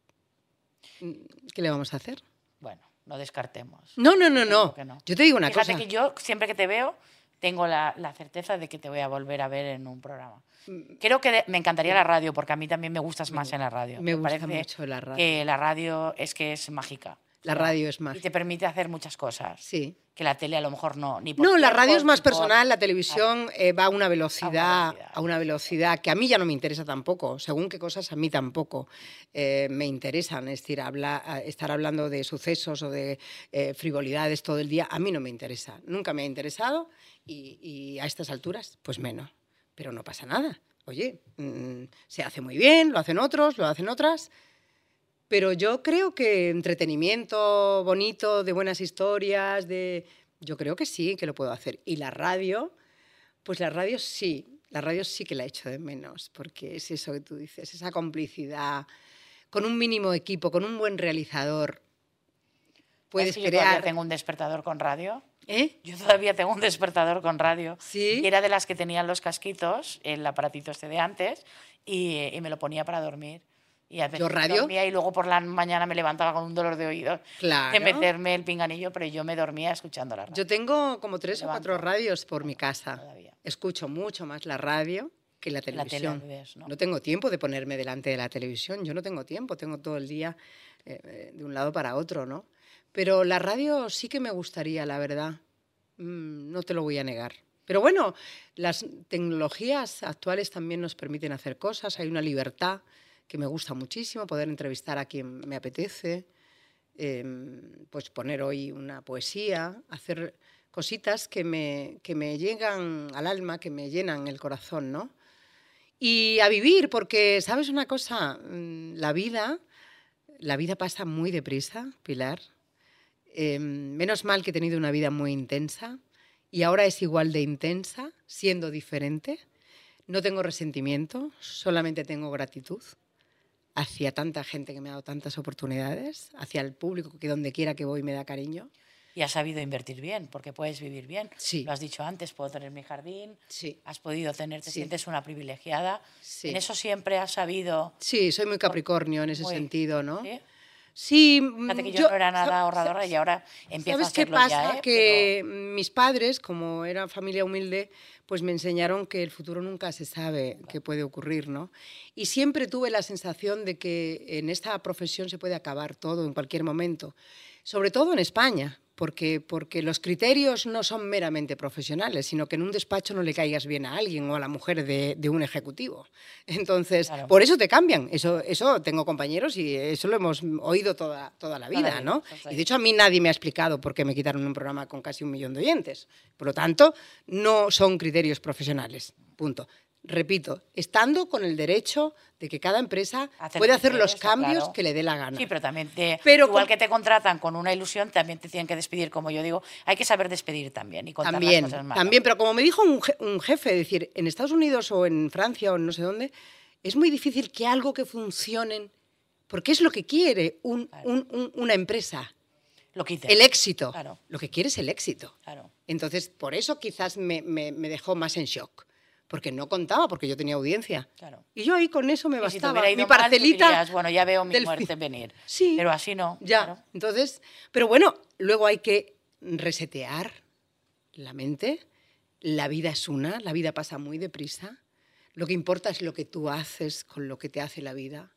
mm, ¿qué le vamos a hacer? Bueno, no descartemos. No, no, no, Yo no. creo que no. Yo te digo una Fíjate cosa. que yo, siempre que te veo, tengo la, la certeza de que te voy a volver a ver en un programa. Creo que de- me encantaría la radio, porque a mí también me gustas más en la radio. me gusta parece mucho la radio. Que la radio es que es mágica. La radio es Y te mágica. permite hacer muchas cosas. Sí. Que la tele a lo mejor no. Ni por No, la tiempo, radio es más ni por- personal, la televisión eh, va a una velocidad, velocidad. a una velocidad que a mí ya no me interesa tampoco, según qué cosas a mí tampoco eh, me interesan, es decir, habla- a- estar hablando de sucesos o de eh, frivolidades todo el día, a mí no me interesa, nunca me ha interesado y, y a estas alturas, pues menos, pero no pasa nada. Oye, mm, se hace muy bien, lo hacen otros, lo hacen otras. Pero yo creo que entretenimiento bonito, de buenas historias, de yo creo que sí, que lo puedo hacer. Y la radio, pues la radio sí, la radio sí que la echo de menos, porque es eso que tú dices, esa complicidad, con un mínimo equipo, con un buen realizador, puedes ¿Sabes que yo todavía crear... tengo un despertador con radio. ¿Eh? Yo todavía tengo un despertador con radio. Sí. Y era de las que tenían los casquitos, el aparatito este de antes, y, y me lo ponía para dormir. Y a veces ¿Yo radio? dormía y luego por la mañana me levantaba con un dolor de oído Claro. de meterme el pinganillo, pero yo me dormía escuchando la radio. Yo tengo como tres o Levanto. cuatro radios por mi casa. Todavía. Escucho mucho más la radio que la La tele televisión. al revés, ¿no? No tengo tiempo de ponerme delante de la televisión. Yo no tengo tiempo, tengo todo el día eh, eh, de un lado para otro, ¿no? Pero la radio sí que me gustaría, la verdad. Mm, no te lo voy a negar. Pero bueno, las tecnologías actuales también nos permiten hacer cosas. Hay una libertad que me gusta muchísimo, poder entrevistar a quien me apetece, eh, pues poner hoy una poesía, hacer cositas que me, que me llegan al alma, que me llenan el corazón, ¿no? Y a vivir, porque, ¿sabes una cosa? Mm, La vida, la vida pasa muy deprisa, Pilar. Eh, menos mal que he tenido una vida muy intensa y ahora es igual de intensa, siendo diferente. No tengo resentimiento, solamente tengo gratitud hacia tanta gente que me ha dado tantas oportunidades, hacia el público que donde quiera que voy me da cariño. Y has sabido invertir bien, porque puedes vivir bien. Sí. Lo has dicho antes, puedo tener mi jardín, Sí. has podido tener, te Sí. sientes una privilegiada. Sí. En eso siempre has sabido... Sí, soy muy Capricornio en ese Muy- sentido, ¿no? ¿Sí? Sí, Fíjate que mm, yo, no era nada sa- ahorradora y ahora empiezo a ¿Sabes qué hacerlo pasa? ya, ¿eh? Que mis padres, como era familia humilde, pues me enseñaron que el futuro nunca se sabe qué puede ocurrir, ¿no? Y siempre tuve la sensación de que en esta profesión se puede acabar todo en cualquier momento, sobre todo en España, porque, porque los criterios no son meramente profesionales, sino que en un despacho no le caigas bien a alguien o a la mujer de, de un ejecutivo. Entonces, Claro. por eso te cambian. Eso, eso tengo compañeros y eso lo hemos oído toda, toda la Toda la vida, vida, ¿no? toda Y la de hecho a mí nadie me ha explicado por qué me quitaron un programa con casi un millón de oyentes. Por lo tanto, no son criterios profesionales. Punto. Repito, estando con el derecho de que cada empresa Hacer puede lo que hacer los quiere, cambios claro. que le dé la gana. Sí, pero también te, Pero igual con- que te contratan con una ilusión, también te tienen que despedir, como yo digo, hay que saber despedir también y contar También, las cosas malas. también, pero como me dijo un, je- un jefe, es decir, en Estados Unidos o en Francia o en no sé dónde, es muy difícil que algo que funcione, porque es lo que quiere un- Claro. un- un- una empresa, Lo quite. el éxito. Claro. Lo que quiere es el éxito. Claro. Entonces, por eso quizás me, me- me dejó más en shock, porque no contaba, porque yo tenía audiencia. Claro. Y yo ahí con eso me Y si te bastaba. hubiera ido Mi mal, tú parcelita. dirías, bueno, ya veo mi del muerte fin. venir. Sí. Pero así no. Ya, claro. entonces, pero bueno, luego hay que resetear la mente. La vida es una, la vida pasa muy deprisa. Lo que importa es lo que tú haces con lo que te hace la vida.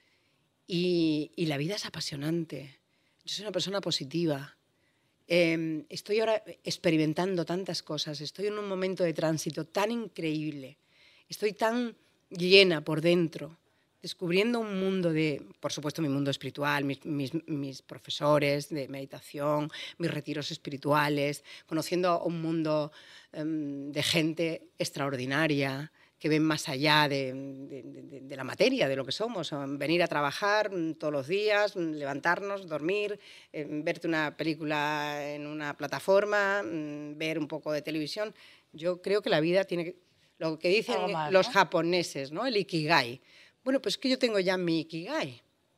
Y, y la vida es apasionante. Yo soy una persona positiva. Eh, estoy ahora experimentando tantas cosas. Estoy en un momento de tránsito tan increíble. Estoy tan llena por dentro, descubriendo un mundo de, por supuesto, mi mundo espiritual, mis, mis, mis profesores de meditación, mis retiros espirituales, conociendo un mundo um, de gente extraordinaria, que ven más allá de, de, de, de la materia, de lo que somos. Venir a trabajar todos los días, levantarnos, dormir, eh, verte una película en una plataforma, ver un poco de televisión. Yo creo que la vida tiene que... Lo que dicen Algo más, los ¿no? japoneses, ¿no? El ikigai. Bueno, pues que yo tengo ya mi ikigai.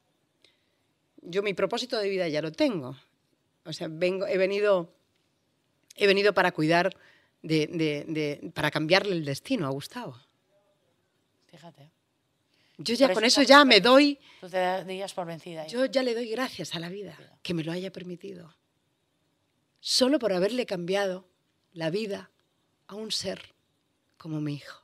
Yo mi propósito de vida ya lo tengo. O sea, vengo, he venido, he venido para cuidar, de, de, de, para cambiarle el destino a Gustavo. Fíjate. Yo ya Por con eso eso también ya me te- doy, Tú te darías por vencida. ahí. yo ya le doy gracias a la vida que me lo haya permitido. Solo por haberle cambiado la vida a un ser como mi hijo.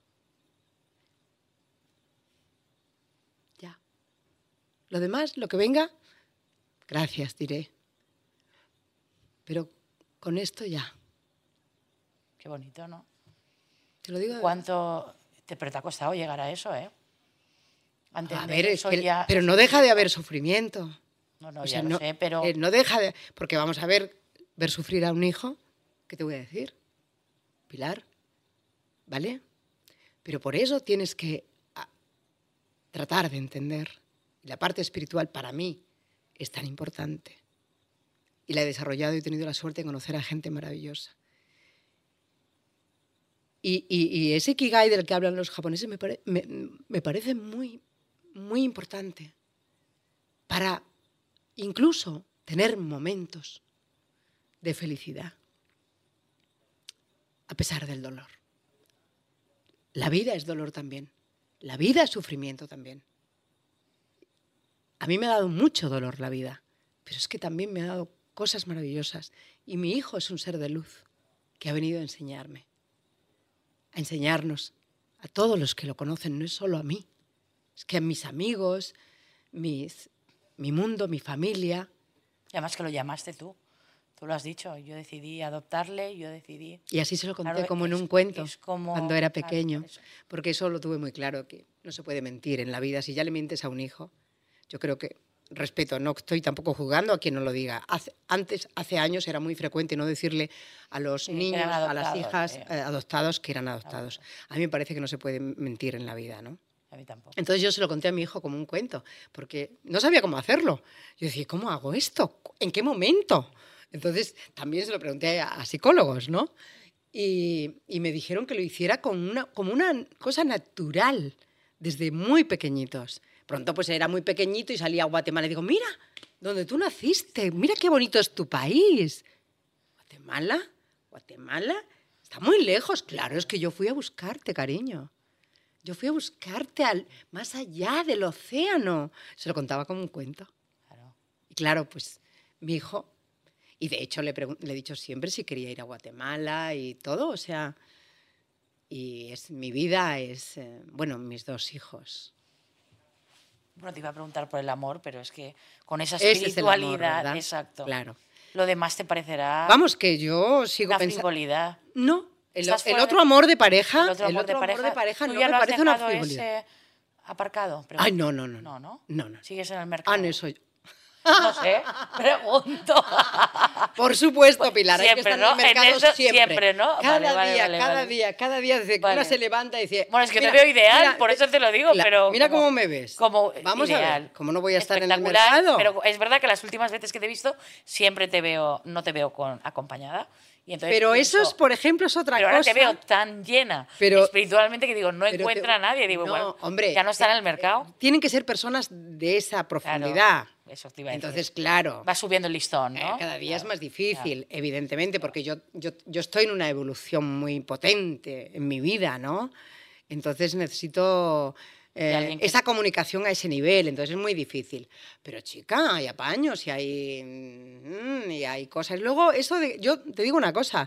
Ya. Lo demás, lo que venga, gracias diré. Pero con esto ya. Qué bonito, ¿no? Te lo digo. de ¿Cuánto te, pero te ha costado llegar a eso, eh? A Entender ver, es eso que- ya- pero no deja de haber sufrimiento. No, no, O ya sea, lo no, sé, pero... eh, no deja de... Porque vamos a ver, ver sufrir a un hijo, ¿qué te voy a decir? Pilar, ¿vale? Pero por eso tienes que a, tratar de entender. Y la parte espiritual para mí es tan importante. Y la he desarrollado y he tenido la suerte de conocer a gente maravillosa. Y, y, y ese Ikigai del que hablan los japoneses me, pare, me, me parece muy, muy importante para incluso tener momentos de felicidad, a pesar del dolor. La vida es dolor también, la vida es sufrimiento también. A mí me ha dado mucho dolor la vida, pero es que también me ha dado cosas maravillosas. Y mi hijo es un ser de luz que ha venido a enseñarme, a enseñarnos a todos los que lo conocen, no es solo a mí, es que a mis amigos, mis, mi mundo, mi familia. Y además que lo llamaste tú. Tú lo has dicho. Yo decidí adoptarle, yo decidí... Y así se lo conté Claro, como en es- un cuento, es como- cuando era claro, pequeño, por eso. porque eso lo tuve muy claro, que no se puede mentir en la vida. Si ya le mientes a un hijo, yo creo que, respeto, no estoy tampoco jugando a quien no lo diga. Hace, antes, hace años, era muy frecuente no decirle a los Sí, que niños, eran a las adoptados, hijas, sí. eh, adoptados, que eran adoptados. A mí me parece que no se puede mentir en la vida, ¿no? A mí tampoco. Entonces yo se lo conté a mi hijo como un cuento, porque no sabía cómo hacerlo. Yo decía, ¿cómo hago esto? ¿En qué momento? Entonces también se lo pregunté a, a psicólogos, ¿no? y, y me dijeron que lo hiciera con una, como una cosa natural, desde muy pequeñitos. Pronto pues era muy pequeñito y salía a Guatemala y digo, mira, donde tú naciste, mira qué bonito es tu país. ¿Guatemala? ¿Guatemala? Está muy lejos. Claro, es que yo fui a buscarte, cariño. Yo fui a buscarte al, más allá del océano. Se lo contaba como un cuento. Claro. Y claro, pues mi hijo... Y de hecho le, le he dicho siempre si quería ir a Guatemala y todo, o sea... Y es, mi vida es... Eh, bueno, mis dos hijos. Bueno, te iba a preguntar por el amor, pero es que con esa Ese es el espiritualidad... amor, ¿verdad? Exacto. Claro. Lo demás te parecerá Vamos, que yo sigo una pensando... frivolidad. No, el, Estás el fuera otro de- amor de pareja, El otro amor, el otro de, pareja, amor de pareja ¿tú no ya me lo has parece una dejado frivolidad. ese aparcado? Ay, Pregunto. no, no, no. No, ¿no? No, no. ¿Sigues en el mercado? Ah, no, eso yo. No sé, pregunto. Por supuesto, Pilar, hay que Siempre, estar ¿no? en el mercado En eso siempre. siempre, ¿no? Cada Vale, vale, día, vale, cada vale. día, cada día, desde que Vale. una se levanta y dice... Bueno, es que mira, te veo ideal, mira, por eso te lo digo, la- pero... Mira como- cómo me ves. Como Vamos ideal. a ver, ¿cómo no voy a estar en el Espectacular, mercado? Pero es verdad que las últimas veces que te he visto siempre te veo, no te veo con, acompañada. Y entonces Pero pienso, eso es, por ejemplo, es otra pero ahora cosa. te veo tan llena Pero- espiritualmente que digo, no pero encuentra que- a nadie. Digo, no, bueno, hombre, ya no está en el eh, mercado. Tienen que ser personas de esa profundidad. Eso te iba a decir. Entonces, claro, Va subiendo el listón, eh, ¿no? cada día es Claro, más difícil, evidentemente, porque yo, yo, yo estoy en una evolución muy potente en mi vida, ¿no? Entonces necesito eh, De alguien que- esa comunicación a ese nivel, entonces es muy difícil. Pero chica, hay apaños y hay, mm, y hay cosas. Luego, eso de, yo te digo una cosa,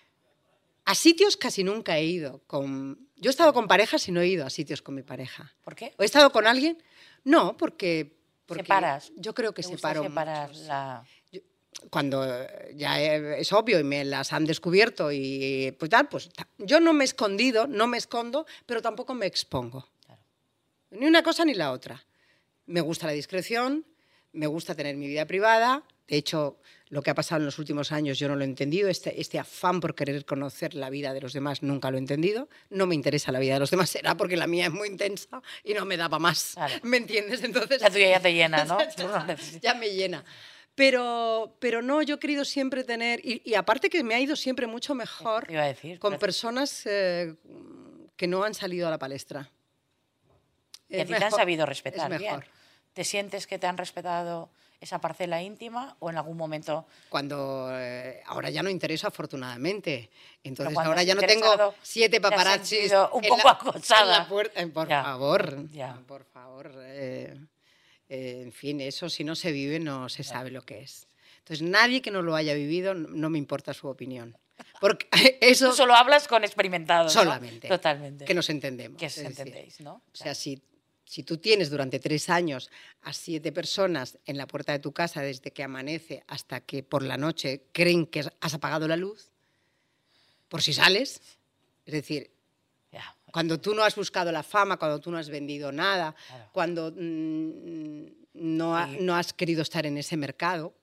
a sitios casi nunca he ido. Con, yo he estado con parejas y no he ido a sitios con mi pareja. ¿Por qué? ¿He estado con alguien? No, porque... porque Separas. Yo creo que ¿Te gusta separo separar muchos. la... Cuando ya es obvio y me las han descubierto y pues tal, pues ta- yo no me he escondido, no me escondo, pero tampoco me expongo. Claro. Ni una cosa ni la otra. Me gusta la discreción, me gusta tener mi vida privada. De hecho, lo que ha pasado en los últimos años yo no lo he entendido. Este, este afán por querer conocer la vida de los demás nunca lo he entendido. No me interesa la vida de los demás, será porque la mía es muy intensa y no me daba más. Claro. ¿Me entiendes? Entonces, La tuya ya te llena, ¿no? Tú no necesitas- ya me llena. Pero, pero no, yo he querido siempre tener, y, y aparte que me ha ido siempre mucho mejor Te iba a decir, con pero- personas eh, que no han salido a la palestra. Y a Es ti te han mejor, sabido es respetar bien. mejor. ¿Te sientes que te han respetado esa parcela íntima o en algún momento... Cuando eh, ahora ya no intereso, afortunadamente. Entonces cuando ahora has ya no tengo interesado, siete te has paparazzis sentido un en poco la- acosada. en la puerta. Eh, Por Ya, favor, ya. por favor. eh, eh, en fin, eso si no se vive no se sabe lo que es. Entonces nadie que no lo haya vivido, no no me importa su opinión. Porque eso Tú solo hablas con experimentados, ¿no? solamente. Totalmente. Que nos entendemos. Que os es decir, entendéis, ¿no? O sea, si, si tú tienes durante tres años a siete personas en la puerta de tu casa desde que amanece hasta que por la noche creen que has apagado la luz, por si sales, es decir, Ya. cuando tú no has buscado la fama, cuando tú no has vendido nada, Claro. cuando mm, no, ha- Sí. no has querido estar en ese mercado,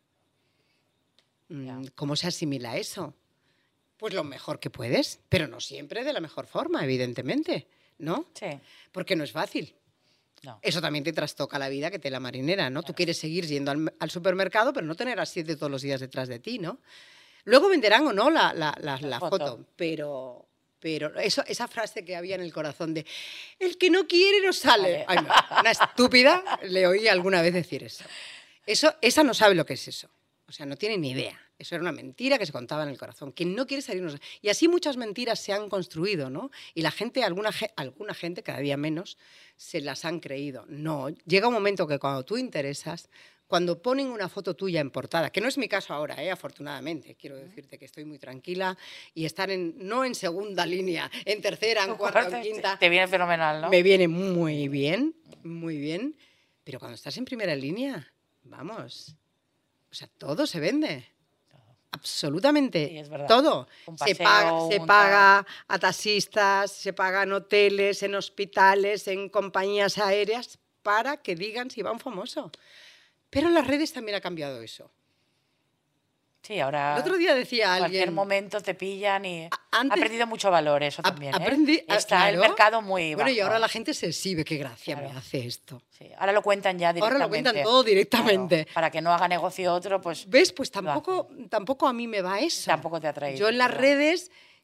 mm, Ya. ¿cómo se asimila eso? Pues lo mejor que puedes, pero no siempre de la mejor forma, evidentemente, ¿no? Sí. Porque no es fácil. No. Eso también te trastoca la vida que te la marinera, ¿no? Tú quieres seguir yendo al, al supermercado, pero no tener a siete todos los días detrás de ti, ¿no? Luego venderán o no la, la- la- La la foto. foto, pero, pero eso, esa frase que había en el corazón de el que no quiere no sale. Vale. Ay, no, una estúpida le oí alguna vez decir eso. eso. Esa no sabe lo que es eso. O sea, no tiene ni idea. Eso era una mentira que se contaba en el corazón. Quien no quiere salir no sale. Y así muchas mentiras se han construido, ¿no? Y la gente, alguna, ge- alguna gente, cada día menos, se las han creído. No, llega un momento que cuando tú interesas, cuando ponen una foto tuya en portada, que no es mi caso ahora, ¿eh? Afortunadamente, quiero decirte que estoy muy tranquila y estar en, no en segunda línea, en tercera, en cuarta, en quinta, Te viene fenomenal, ¿no? me viene muy bien, muy bien, pero cuando estás en primera línea, vamos, o sea, todo se vende. Absolutamente Sí, es verdad. todo. Un se paseo, paga, se un paga a taxistas, se paga en hoteles, en hospitales, en compañías aéreas para que digan si va un famoso. Pero en las redes también ha cambiado eso. Sí, ahora... El otro día decía En cualquier alguien... momento te pillan y... antes- ha perdido mucho valor eso "A- también, ¿eh? aprendí- ah, Está el claro". mercado muy Bueno, y bajo. ahora la gente se exhibe, qué gracia Claro. me hace esto. Sí, ahora lo cuentan ya Ahora directamente. lo cuentan todo directamente. Claro, para que no haga negocio otro, pues ¿Ves? Pues Lo tampoco, tampoco a mí me va eso. tampoco te ha traído. Yo en las claro. redes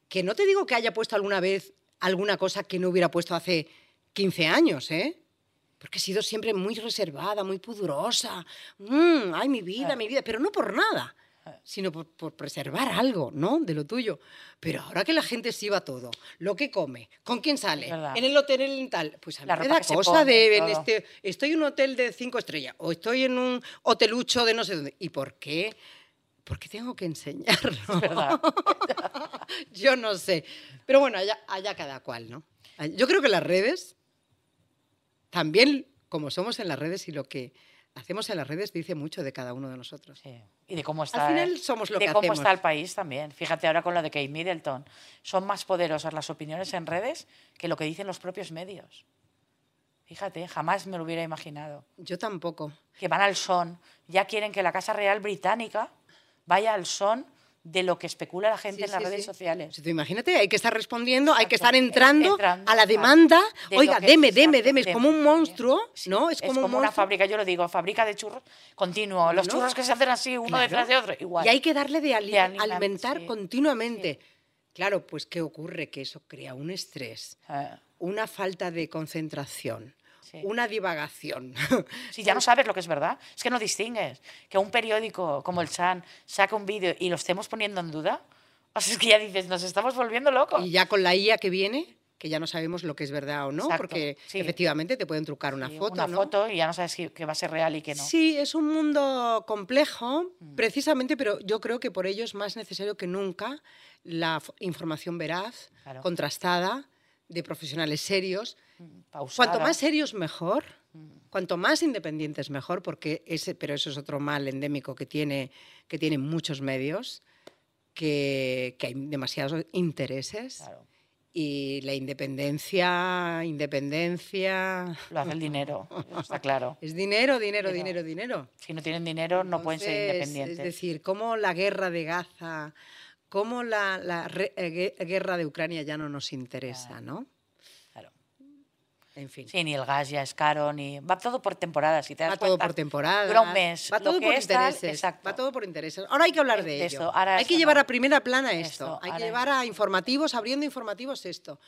que no te digo que haya puesto alguna vez alguna cosa que no hubiera puesto hace quince años, ¿eh? Porque he sido siempre muy reservada, muy pudorosa. Mm, ay, mi vida, mi vida. Pero no por nada, sino por, por preservar algo, ¿no? De lo tuyo. Pero ahora que la gente sí va todo, lo que come, con quién sale, en el hotel, en tal, pues a mí me da cosa de... En este, estoy en un hotel de cinco estrellas o estoy en un hotelucho de no sé dónde. ¿Y por qué? Porque tengo que enseñarlo. Es verdad. Yo no sé. Pero bueno, allá, allá cada cual, ¿no? Yo creo que las redes, también como somos en las redes y lo que hacemos en las redes dice mucho de cada uno de nosotros. Sí. Y de cómo está, Al final somos lo de que cómo hacemos. está el país también. Fíjate ahora con lo de Kate Middleton. Son más poderosas las opiniones en redes que lo que dicen los propios medios. Fíjate, jamás me lo hubiera imaginado. Yo tampoco. Que van al son. Ya quieren que la Casa Real Británica vaya al son de lo que especula la gente Sí, en las sí, redes sí. sociales. Si tú imagínate, hay que estar respondiendo, hay que Exacto. estar entrando, Entrando, a la claro. demanda. De Oiga, lo que- deme, deme, exacto, deme. Es deme, como un monstruo, sí. ¿no? Es Es como, como, un una monstruo. fábrica, yo lo digo, fábrica de churros continuo. Los ¿No? churros que se hacen así, uno Claro. detrás de otro, igual. Y hay que darle de, ali- De alimentar, alimentar sí. continuamente. Claro, pues ¿qué ocurre? Que eso crea un estrés, Ah, una falta de concentración, sí. una divagación. Si ya no sabes lo que es verdad, es que no distingues. Que un periódico como el Sun saca un vídeo y lo estemos poniendo en duda, o sea, es que ya dices, nos estamos volviendo locos. Y ya con la I A que viene, que ya no sabemos lo que es verdad o no, Exacto, porque sí. efectivamente te pueden trucar una Sí, foto, una ¿no? foto y ya no sabes si- que va a ser real y que no. Sí, es un mundo complejo, Mm. precisamente, pero yo creo que por ello es más necesario que nunca la f- información veraz, Claro. contrastada, de profesionales serios. Pausada. Cuanto más serios, mejor. Cuanto más independientes, mejor, porque ese, pero eso es otro mal endémico que tiene, que tienen muchos medios, que, que hay demasiados intereses. Claro. Y la independencia, independencia... Lo hace el dinero, eso está claro. Es dinero, dinero, Dinero. dinero, dinero. Si no tienen dinero, no pueden ser Entonces, independientes. Es decir, cómo la guerra de Gaza, cómo la, la re- eh, gue- guerra de Ucrania ya no nos interesa, ¿no? Claro. En fin. Sí, ni el gas ya es caro, ni... Va todo por temporadas, si te das Va todo cuenta. por temporada. Dura un mes. Va Lo todo que por es tal, intereses. exacto. Va todo por intereses. Ahora hay que hablar de, De ello. esto, ahora hay esto que llevar no. a primera plana esto. Esto, hay que ahora- llevar a informativos, abriendo informativos esto.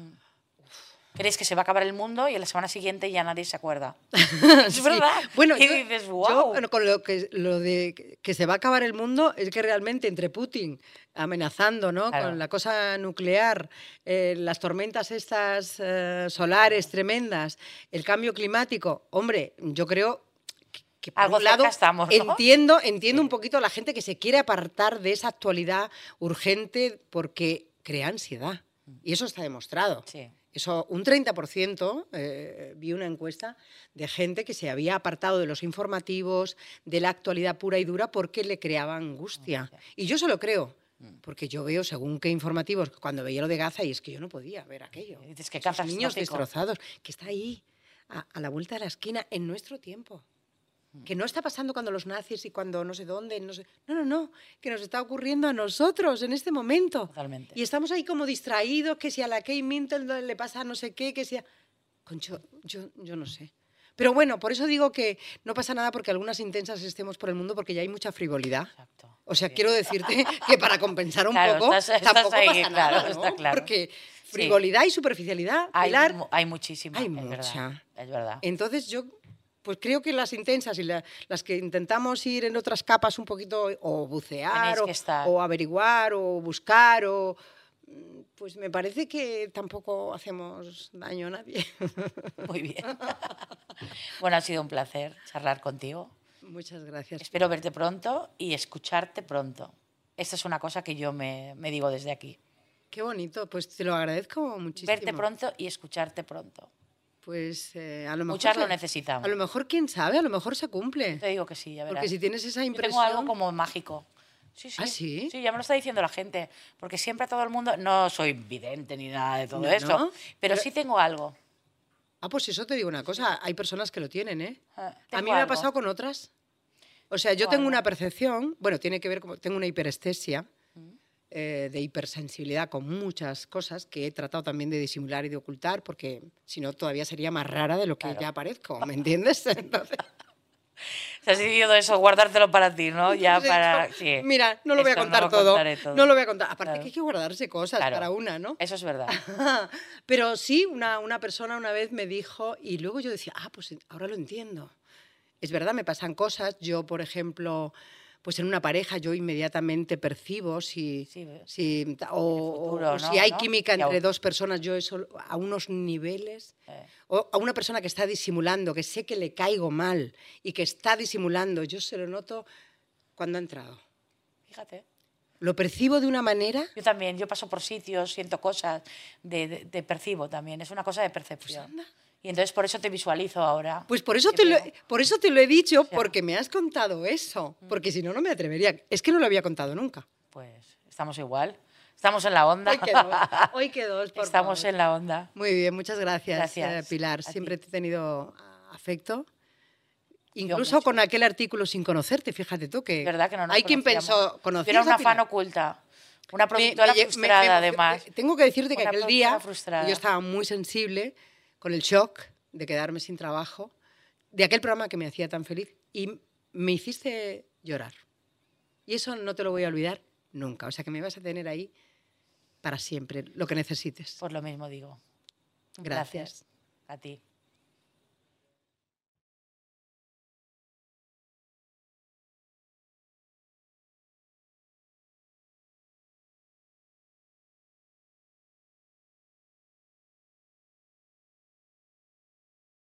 Crees que se va a acabar el mundo y a la semana siguiente ya nadie se acuerda. Sí. Es verdad. Bueno, y yo, dices, yo, wow. bueno, con lo que lo de que se va a acabar el mundo es que realmente entre Putin amenazando, ¿no? Claro. Con la cosa nuclear, eh, las tormentas estas eh, solares tremendas, el cambio climático, hombre, yo creo que, que por Algo un lado cerca estamos, ¿no? entiendo, entiendo un poquito a la gente que se quiere apartar de esa actualidad urgente porque crea ansiedad y eso está demostrado. Sí. Eso, un treinta por ciento, eh, vi una encuesta de gente que se había apartado de los informativos, de la actualidad pura y dura, porque le creaba angustia. Y yo se lo creo, porque yo veo, según qué informativos, cuando veía lo de Gaza, y es que yo no podía ver aquello. Y dices, qué Esos niños catastrófico. destrozados, que está ahí, a, a la vuelta de la esquina, en nuestro tiempo. Que no está pasando cuando los nazis y cuando no sé dónde, no sé... No, no, no, que nos está ocurriendo a nosotros en este momento. Totalmente. Y estamos ahí como distraídos, que si a la Kate Middleton le pasa no sé qué, que si a... Concho, yo, yo no sé. Pero bueno, por eso digo que no pasa nada porque algunas intensas estemos por el mundo porque ya hay mucha frivolidad. Exacto. O sea, Muy bien. quiero decirte que para compensar un Claro, poco estás- estás tampoco ahí, pasa claro, nada, ¿no? está claro. Porque Sí. frivolidad y superficialidad, Hay, Pilar, mu- hay muchísima, hay es mucha. verdad. Es verdad. entonces yo pues creo que las intensas y la- las que intentamos ir en otras capas un poquito o bucear Tenéis o, que estar. o averiguar o buscar o mm, pues me parece que tampoco hacemos daño a nadie. Muy bien. Bueno, ha sido un placer charlar contigo. Muchas gracias. Espero verte pronto y escucharte pronto. Esta es una cosa que yo me, me digo desde aquí. Qué bonito, pues te lo agradezco muchísimo. Verte pronto y escucharte pronto. Pues eh, a lo mejor Muchas lo se- necesitamos. A lo mejor quién sabe, a lo mejor se cumple. Te digo que sí, ya verás. Porque si tienes esa Yo impresión. tengo algo como mágico. Sí, sí. ¿Ah, sí? Sí, ya me lo está diciendo la gente. Porque siempre a todo el mundo... No soy vidente ni nada de todo No, eso. no, Pero, pero- sí tengo algo. Ah, pues eso te digo una cosa, hay personas que lo tienen, ¿eh? Ah, A tengo mí me ha algo. pasado con otras. O sea, yo Tengo tengo algo. una percepción, bueno, tiene que ver con, tengo una hiperestesia, Mm. eh, de hipersensibilidad con muchas cosas que he tratado también de disimular y de ocultar, porque si no todavía sería más rara de lo que Claro. ya parezco, ¿me entiendes? Entonces, Se has decidido eso, guardártelo para ti, ¿no? Ya Entonces, para... yo, Sí. Mira, no lo voy a Esto contar no lo todo. contaré todo. No lo voy a contar. Aparte Claro. que hay que guardarse cosas Claro. para una, ¿no? Eso es verdad. Pero sí, una, una persona una vez me dijo, y luego yo decía, ah, pues ahora lo entiendo. Es verdad, me pasan cosas. Yo, por ejemplo, pues en una pareja yo inmediatamente percibo si, Sí, ¿ves? si o, o- futuro, o ¿no? si hay ¿no? química Y entre aún- dos personas, yo eso a unos niveles, Eh, o a una persona que está disimulando, que sé que le caigo mal y que está disimulando, yo se lo noto cuando ha entrado. Fíjate. Lo percibo de una manera. Yo también, yo paso por sitios, siento cosas, de, de- de percibo también, es una cosa de percepción. Pues anda. Y entonces por eso te visualizo ahora. Pues por eso, Que te lo, veo- por eso te lo he dicho, sea. porque me has contado eso. Porque si no, no me atrevería. Es que no lo había contado nunca. Pues estamos igual, estamos en la onda. Hoy quedó, hoy quedó, por Estamos favor. en la onda. Muy bien, muchas gracias, Gracias eh, Pilar. a Siempre ti. te he tenido afecto. Incluso mucho. con aquel artículo sin conocerte, fíjate tú que ¿Verdad que no nos hay quien conocíamos? pensó, ¿conocías Yo era una a Pilar? fan oculta, una Me- productora me lle- me- frustrada me- además. me- Tengo que decirte que Una aquel día productora frustrada. yo estaba muy sensible con el shock de quedarme sin trabajo, de aquel programa que me hacía tan feliz y me hiciste llorar. Y eso no te lo voy a olvidar nunca. O sea que me vas a tener ahí para siempre, lo que necesites. Pues lo mismo digo. Un Gracias. placer. A ti.